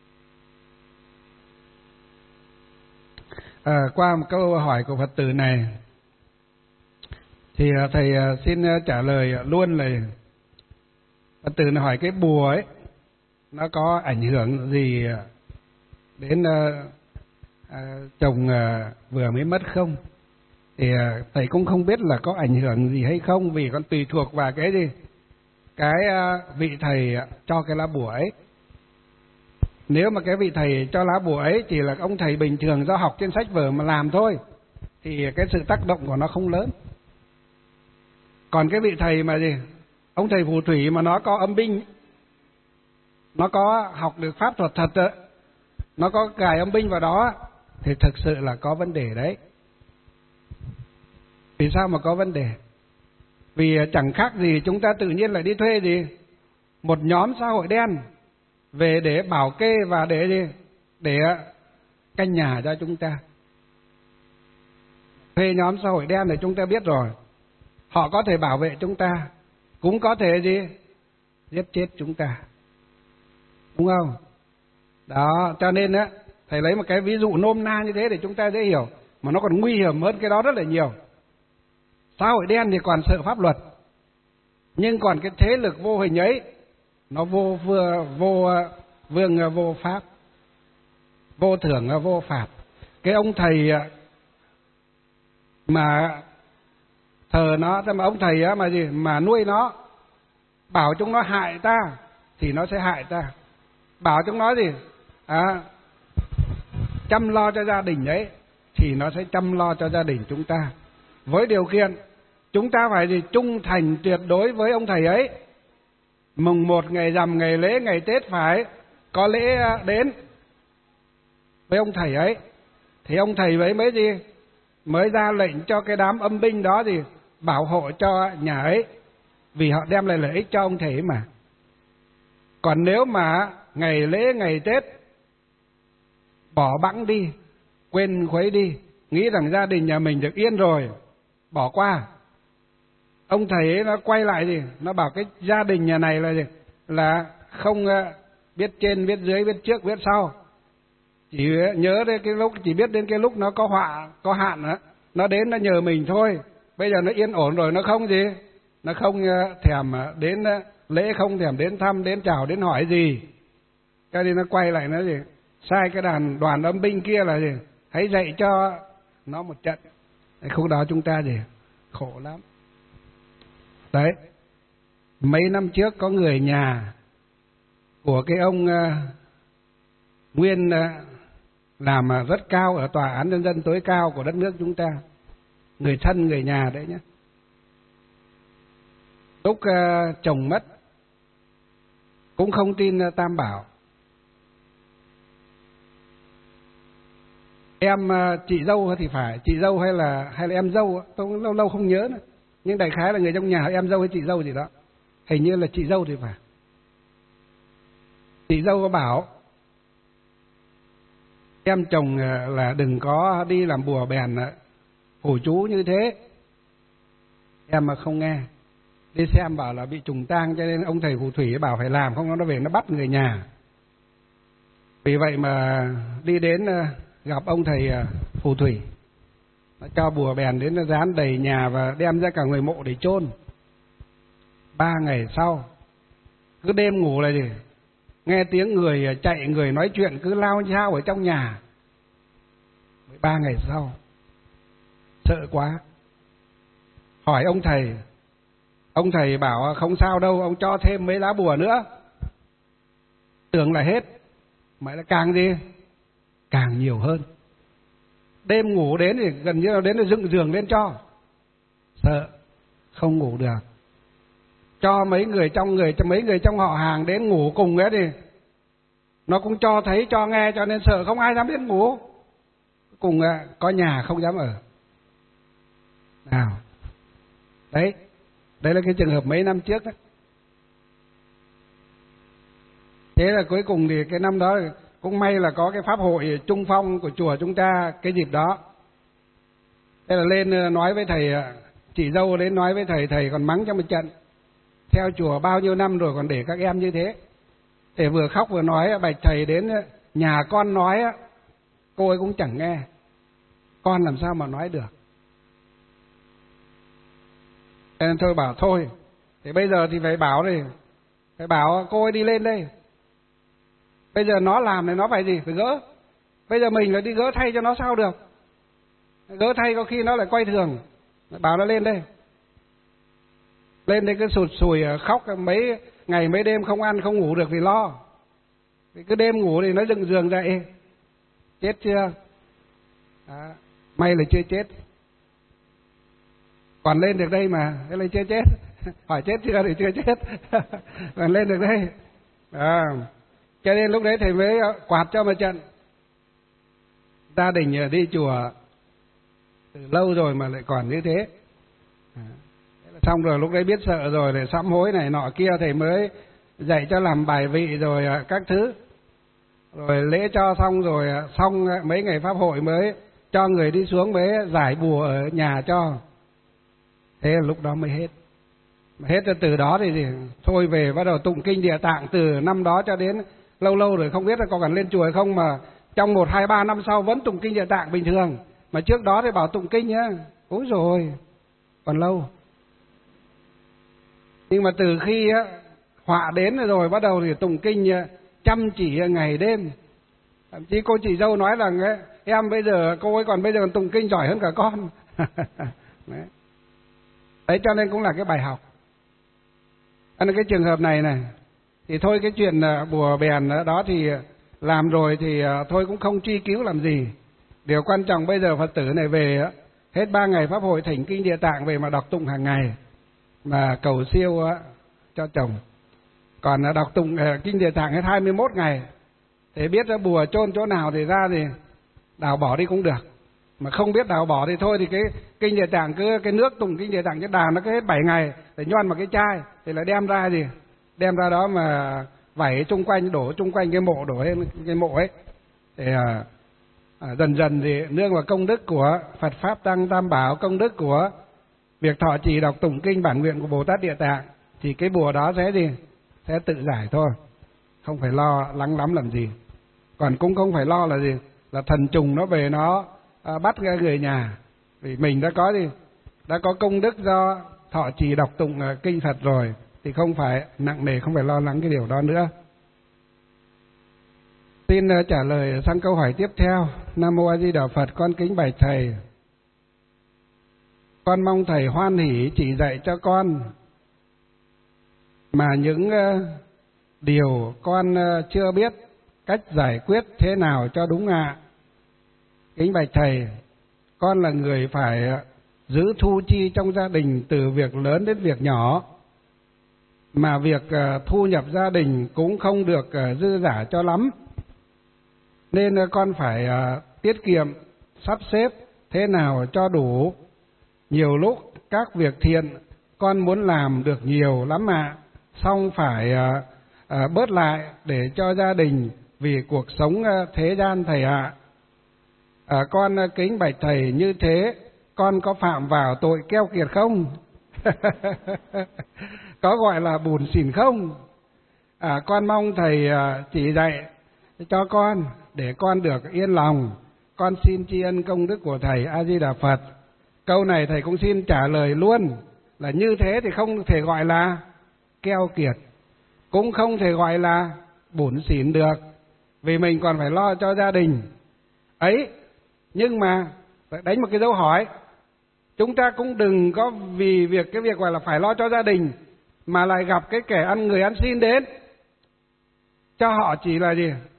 Qua một câu hỏi của Phật tử này thì thầy xin trả lời luôn là Phật tử này hỏi cái bùa ấy nó có ảnh hưởng gì đến chồng vừa mới mất không? Thì thầy cũng không biết là có ảnh hưởng gì hay không, vì con tùy thuộc vào cái gì, cái vị thầy cho cái lá bùa ấy. Nếu mà cái vị thầy cho lá bùa ấy chỉ là ông thầy bình thường do học trên sách vở mà làm thôi, thì cái sự tác động của nó không lớn. Còn cái vị thầy mà gì, ông thầy phù thủy mà nó có âm binh, nó có học được pháp thuật thật, nó có cài âm binh vào đó, thì thực sự là có vấn đề đấy. Vì sao mà có vấn đề? Vì chẳng khác gì chúng ta tự nhiên lại đi thuê gì một nhóm xã hội đen về để bảo kê và để canh nhà cho chúng ta. Thuê nhóm xã hội đen thì chúng ta biết rồi, họ có thể bảo vệ chúng ta, cũng có thể giết chết chúng ta, đúng không? Đó, cho nên thầy lấy một cái ví dụ nôm na như thế để chúng ta dễ hiểu, mà nó còn nguy hiểm hơn cái đó rất là nhiều. Xã hội đen thì còn sợ pháp luật, Nhưng còn cái thế lực vô hình ấy nó vô vương vô pháp, vô thưởng vô phạt. Cái ông thầy mà thờ nó, mà ông thầy mà gì mà nuôi nó, bảo chúng nó hại ta thì nó sẽ hại ta. Bảo chúng nó gì chăm lo cho gia đình ấy thì nó sẽ chăm lo cho gia đình chúng ta. Với điều kiện chúng ta phải gì trung thành tuyệt đối với ông thầy ấy. Mùng 1 ngày rằm, ngày lễ, ngày Tết phải có lễ đến với ông thầy ấy, thì ông thầy ấy mới gì mới ra lệnh cho cái đám âm binh đó gì bảo hộ cho nhà ấy, vì họ đem lại lợi ích cho ông thầy ấy mà. Còn nếu mà ngày lễ ngày Tết bỏ bẵng đi, quên khuấy đi, nghĩ rằng gia đình nhà mình được yên rồi, bỏ qua, ông thầy ấy nó quay lại gì nó bảo cái gia đình nhà này là gì là không biết trên biết dưới, biết trước biết sau, chỉ nhớ đến cái lúc, chỉ biết đến cái lúc nó có họa có hạn đó, nó đến nó nhờ mình thôi. Bây giờ nó yên ổn rồi, nó không gì, nó không thèm đến lễ, không thèm đến thăm, đến chào, đến hỏi gì. Cái đi nó quay lại nó gì sai cái đoàn âm binh kia là gì hãy dạy cho nó một trận. Khúc đó chúng ta gì khổ lắm. Đấy, mấy năm trước có người nhà của cái ông Nguyên làm rất cao ở Tòa án Nhân dân tối cao của đất nước chúng ta, người thân người nhà đấy nhé. Lúc chồng mất cũng không tin Tam Bảo. Em chị dâu thì phải, chị dâu hay là em dâu, tôi lâu lâu không nhớ nữa. Nhưng đại khái là người trong nhà, em dâu hay chị dâu gì đó. Hình như là chị dâu thì phải. Chị dâu có bảo em chồng là đừng có đi làm bùa bèn phù chú như thế. Em mà không nghe, đi xem bảo là bị trùng tang, cho nên ông thầy phù thủy bảo phải làm, không nó về nó bắt người nhà. Vì vậy mà đi đến gặp ông thầy phù thủy, nó cho bùa bèn đến, nó dán đầy nhà và đem ra cả người mộ để chôn. 3 ngày sau, cứ đêm ngủ là gì nghe tiếng người chạy, người nói chuyện cứ lao nhao ở trong nhà. 3 ngày sau sợ quá, hỏi ông thầy bảo không sao đâu, ông cho thêm mấy lá bùa nữa. Tưởng là hết, mà là càng gì càng nhiều hơn. Đêm ngủ đến thì gần như là đến là dựng giường lên cho, sợ không ngủ được. Cho mấy người trong họ hàng đến ngủ cùng ấy thì nó cũng cho thấy cho nghe, cho nên sợ không ai dám đến ngủ. Cùng có nhà không dám ở. Nào, đấy là cái trường hợp mấy năm trước đấy. Thế là cuối cùng thì cái năm đó cũng may là có cái pháp hội Trung Phong của chùa chúng ta cái dịp đó. Thế là lên nói với thầy, chị dâu đến nói với thầy còn mắng cho một trận. Theo chùa bao nhiêu năm rồi còn để các em như thế. Thầy vừa khóc vừa nói, bạch thầy đến nhà con nói, cô ấy cũng chẳng nghe. Con làm sao mà nói được. Nên thôi bảo thôi, thì bây giờ thì phải bảo đi, phải bảo cô ấy đi lên đây. Bây giờ nó làm thì nó phải gì, phải gỡ. Bây giờ mình lại đi gỡ thay cho nó sao được. Gỡ thay có khi nó lại quay thường. Bảo nó lên đây. Lên đây cứ sụt sùi khóc mấy ngày mấy đêm không ăn không ngủ được thì lo. Thì cứ đêm ngủ thì nó dựng giường dậy. Chết chưa? May là chưa chết. Còn lên được đây mà, cái là chưa chết. Hỏi chết chưa thì chưa chết. Còn lên được đây. Cho nên lúc đấy thầy mới quạt cho một trận. Gia đình đi chùa từ lâu rồi mà lại còn như thế. Xong rồi lúc đấy biết sợ rồi, để sám hối này nọ kia, thầy mới dạy cho làm bài vị rồi các thứ. Rồi lễ cho xong rồi, xong mấy ngày pháp hội mới cho người đi xuống mới giải bùa ở nhà cho. Thế là lúc đó mới hết. Hết từ đó thì thôi về bắt đầu tụng kinh Địa Tạng. Từ năm đó cho đến lâu rồi không biết là có cần lên chùa hay không, mà trong 1, 2, 3 năm sau vẫn tụng kinh Địa Tạng bình thường. Mà trước đó thì bảo tụng kinh nhá, ôi rồi còn lâu. Nhưng mà từ khi họa đến rồi bắt đầu thì tụng kinh chăm chỉ ngày đêm. Thậm chí cô chị dâu nói rằng em bây giờ cô ấy bây giờ còn tụng kinh giỏi hơn cả con. Đấy cho nên cũng là cái bài học. Anh cái trường hợp này thì thôi cái chuyện bùa bèn đó thì làm rồi thì thôi cũng không truy cứu làm gì. Điều quan trọng bây giờ Phật tử này về hết 3 ngày pháp hội thỉnh kinh Địa Tạng về mà đọc tụng hàng ngày mà cầu siêu cho chồng. Còn đọc tụng kinh Địa Tạng hết 21 ngày thì biết bùa chôn chỗ nào thì ra thì đào bỏ đi cũng được. Mà không biết đào bỏ thì thôi thì cái kinh Địa Tạng cứ cái nước tụng kinh Địa Tạng cái đàn nó cứ hết 7 ngày để nhoăn vào cái chai thì lại đem ra đem ra đó mà vẩy chung quanh, đổ chung quanh cái mộ, đổ lên cái mộ ấy. Thì dần dần thì nương vào công đức của Phật Pháp Tăng Tam Bảo, công đức của việc thọ trì đọc tụng kinh bản nguyện của Bồ Tát Địa Tạng thì cái bùa đó sẽ tự giải thôi, không phải lo lắng lắm làm gì. Còn cũng không phải lo là gì, là thần trùng nó về nó bắt người nhà, vì mình đã có công đức do thọ trì đọc tụng kinh Phật rồi thì không phải nặng nề, không phải lo lắng cái điều đó nữa. Xin trả lời sang câu hỏi tiếp theo. Nam Mô A Di Đà Phật, con kính bạch thầy. Con mong thầy hoan hỷ chỉ dạy cho con mà những điều con chưa biết cách giải quyết thế nào cho đúng ạ. Kính bạch thầy, con là người phải giữ thu chi trong gia đình từ việc lớn đến việc nhỏ, mà việc thu nhập gia đình cũng không được dư dả cho lắm, nên con phải tiết kiệm, sắp xếp thế nào cho đủ. Nhiều lúc các việc thiện con muốn làm được nhiều lắm ạ, xong phải bớt lại để cho gia đình vì cuộc sống thế gian thầy ạ. Con kính bạch thầy, như thế con có phạm vào tội keo kiệt không? Có gọi là bủn xỉn không? Con mong thầy chỉ dạy cho con để con được yên lòng. Con xin tri ân công đức của thầy. A Di Đà Phật. Câu này thầy cũng xin trả lời luôn là như thế thì không thể gọi là keo kiệt, cũng không thể gọi là bủn xỉn được, vì mình còn phải lo cho gia đình ấy. Nhưng mà đánh một cái dấu hỏi, chúng ta cũng đừng có vì cái việc gọi là phải lo cho gia đình mà lại gặp cái kẻ người ăn xin đến cho họ chỉ là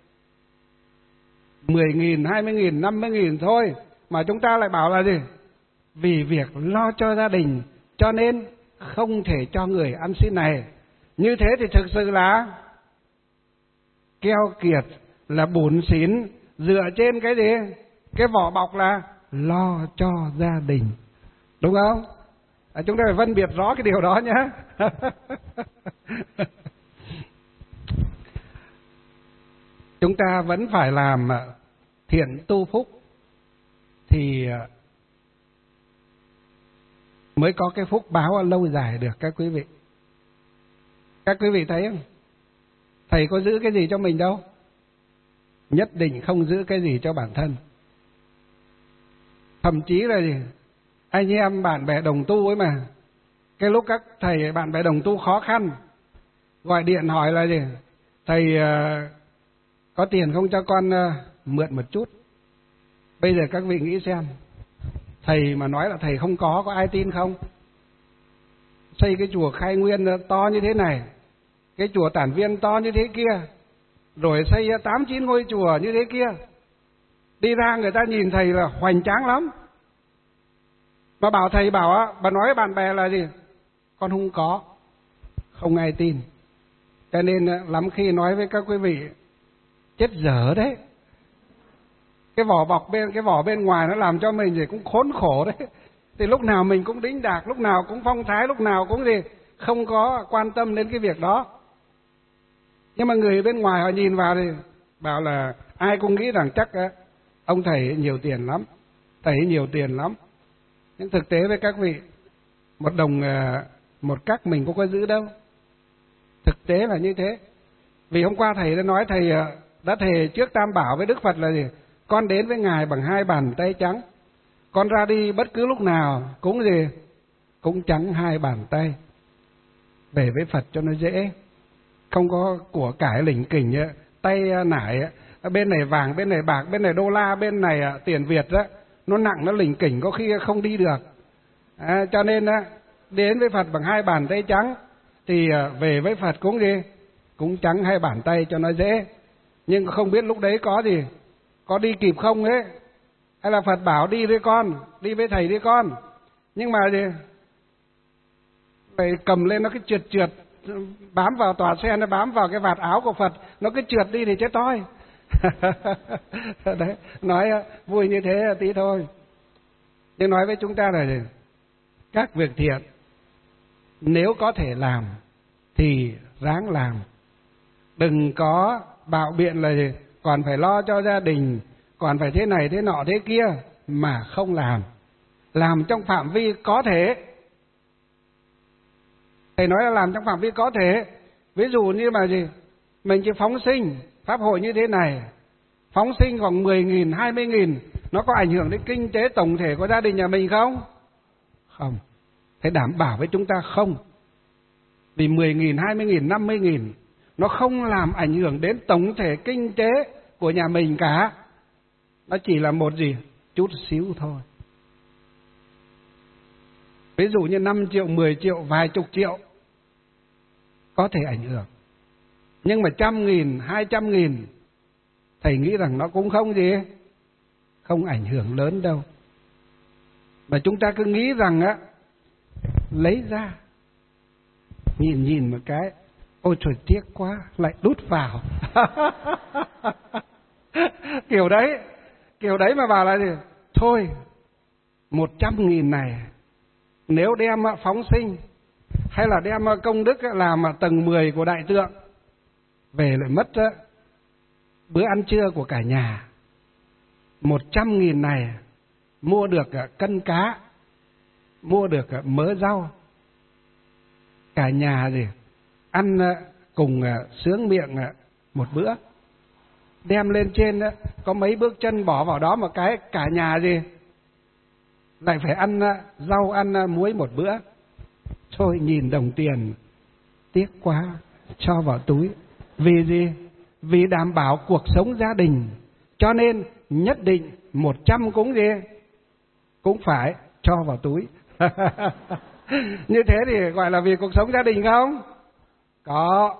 10.000, 20.000, 50.000 thôi, mà chúng ta lại bảo là vì việc lo cho gia đình cho nên không thể cho người ăn xin này. Như thế thì thực sự là keo kiệt, là bủn xỉn, dựa trên cái cái vỏ bọc là lo cho gia đình, đúng không? Chúng ta phải phân biệt rõ cái điều đó nhé. Chúng ta vẫn phải làm thiện tu phúc thì mới có cái phúc báo lâu dài được các quý vị. Các quý vị thấy không? Thầy có giữ cái gì cho mình đâu, nhất định không giữ cái gì cho bản thân. Thậm chí là anh em bạn bè đồng tu ấy mà, cái lúc các thầy bạn bè đồng tu khó khăn gọi điện hỏi là thầy có tiền không cho con mượn một chút. Bây giờ các vị nghĩ xem, thầy mà nói là thầy không có ai tin không? Xây cái chùa Khai Nguyên to như thế này, cái chùa Tản Viên to như thế kia, rồi xây 8-9 ngôi chùa như thế kia, đi ra người ta nhìn thầy là hoành tráng lắm, mà bảo thầy bà nói với bạn bè là con không có, không ai tin. Cho nên lắm khi nói với các quý vị, chết dở đấy. Cái vỏ bên ngoài nó làm cho mình cũng khốn khổ đấy. Thì lúc nào mình cũng đĩnh đạc, lúc nào cũng phong thái, lúc nào cũng không có quan tâm đến cái việc đó. Nhưng mà người bên ngoài họ nhìn vào thì bảo là ai cũng nghĩ rằng chắc ông thầy nhiều tiền lắm, thầy nhiều tiền lắm. Nhưng thực tế với các vị, một đồng một cắc mình cũng có giữ đâu. Thực tế là như thế. Vì hôm qua thầy đã nói, thầy đã thề trước Tam Bảo với Đức Phật là con đến với Ngài bằng 2 bàn tay trắng, con ra đi bất cứ lúc nào cũng cũng trắng 2 bàn tay. về với Phật cho nó dễ. Không có của cải lỉnh kỉnh, tay nải, bên này vàng, bên này bạc, bên này đô la, bên này tiền Việt đó, nó nặng, nó lỉnh kỉnh, có khi không đi được. Cho nên đến với Phật bằng hai bàn tay trắng, thì về với Phật cũng gì? Cũng trắng hai bàn tay cho nó dễ. Nhưng không biết lúc đấy có gì? Có đi kịp không ấy? Hay là Phật bảo đi với con, đi với thầy đi con. Nhưng mà gì? Phải cầm lên nó cái trượt, bám vào tòa xe, nó bám vào cái vạt áo của Phật, nó cứ trượt đi thì chết toi. Đấy, nói vui như thế tí thôi. Nhưng nói với chúng ta là gì? Các việc thiện nếu có thể làm thì ráng làm. Đừng có bạo biện là gì? Còn phải lo cho gia đình, còn phải thế này thế nọ thế kia mà không làm. Làm trong phạm vi có thể. Thầy nói là làm trong phạm vi có thể. Ví dụ như mà gì? Mình chỉ phóng sinh pháp hội như thế này, phóng sinh khoảng 10.000, 20.000, nó có ảnh hưởng đến kinh tế tổng thể của gia đình nhà mình không? Không. Thầy đảm bảo với chúng ta không. Vì 10.000, 20.000, 50.000 nó không làm ảnh hưởng đến tổng thể kinh tế của nhà mình cả. Nó chỉ là một gì? Chút xíu thôi. Ví dụ như 5 triệu, 10 triệu, vài chục triệu có thể ảnh hưởng. Nhưng mà 100.000, 200.000 thầy nghĩ rằng nó cũng không gì, không ảnh hưởng lớn đâu. Mà chúng ta cứ nghĩ rằng lấy ra nhìn một cái, ôi trời tiếc quá, lại đút vào. Kiểu đấy mà bảo là gì? Thôi 100.000 này nếu đem phóng sinh hay là đem công đức làm tầng 10 của đại tượng, về lại mất bữa ăn trưa của cả nhà. 100.000 này mua được cân cá, mua được mớ rau, cả nhà gì ăn cùng sướng miệng một bữa. Đem lên trên có mấy bước chân bỏ vào đó một cái, cả nhà gì lại phải ăn rau, ăn muối một bữa. Thôi nhìn đồng tiền tiếc quá, cho vào túi. Vì gì? Vì đảm bảo cuộc sống gia đình, cho nên nhất định 100 cũng gì? Cũng phải cho vào túi. Như thế thì gọi là vì cuộc sống gia đình không? Có.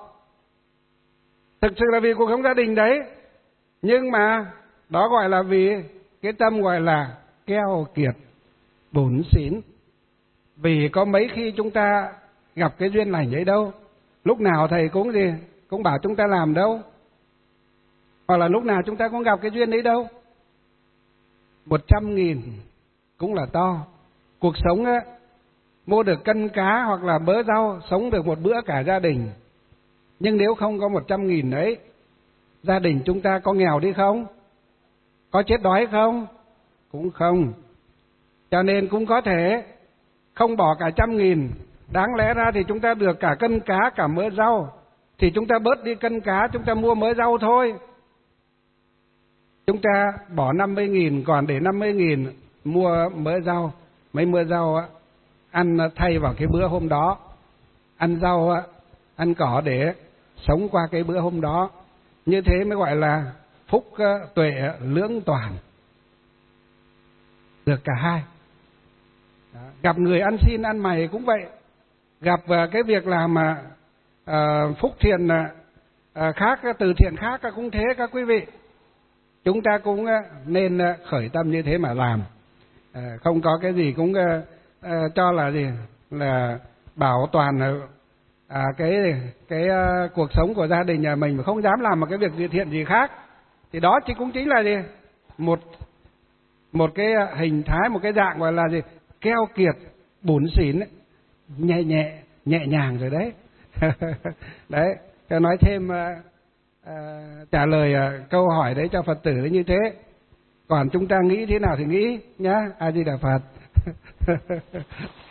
Thực sự là vì cuộc sống gia đình đấy. Nhưng mà đó gọi là vì cái tâm gọi là keo kiệt, bủn xỉn. Vì có mấy khi chúng ta gặp cái duyên lành ấy đâu. Lúc nào thầy cũng gì? Cũng bảo chúng ta làm đâu. Hoặc là lúc nào chúng ta cũng gặp cái duyên đấy đâu. 100.000 cũng là to. Cuộc sống mua được cân cá hoặc là bớ rau, sống được một bữa cả gia đình. Nhưng nếu không có 100.000 đấy, gia đình chúng ta có nghèo đi không? Có chết đói không? Cũng không. Cho nên cũng có thể không bỏ cả 100.000. Đáng lẽ ra thì chúng ta được cả cân cá, cả mớ rau, thì chúng ta bớt đi cân cá, chúng ta mua mớ rau thôi. Chúng ta bỏ 50.000, còn để 50.000 mua mớ rau. Mấy mớ rau ăn thay vào cái bữa hôm đó. Ăn rau, ăn cỏ để sống qua cái bữa hôm đó. Như thế mới gọi là phúc tuệ lưỡng toàn. Được cả hai. Đó. Gặp người ăn xin ăn mày cũng vậy. Gặp cái việc làm phúc thiện khác, từ thiện khác cũng thế các quý vị. Chúng ta cũng nên khởi tâm như thế mà làm. Không có cái gì cũng cho là gì là bảo toàn cái cuộc sống của gia đình nhà mình mà không dám làm một cái việc gì thiện gì khác, thì đó cũng chính là gì một cái hình thái, một cái dạng gọi là gì keo kiệt, bủn xỉn, nhẹ nhàng rồi đấy. Đấy, cho nói thêm trả lời câu hỏi đấy cho Phật tử đấy như thế. Còn chúng ta nghĩ thế nào thì nghĩ nhá. A Di Đà Phật.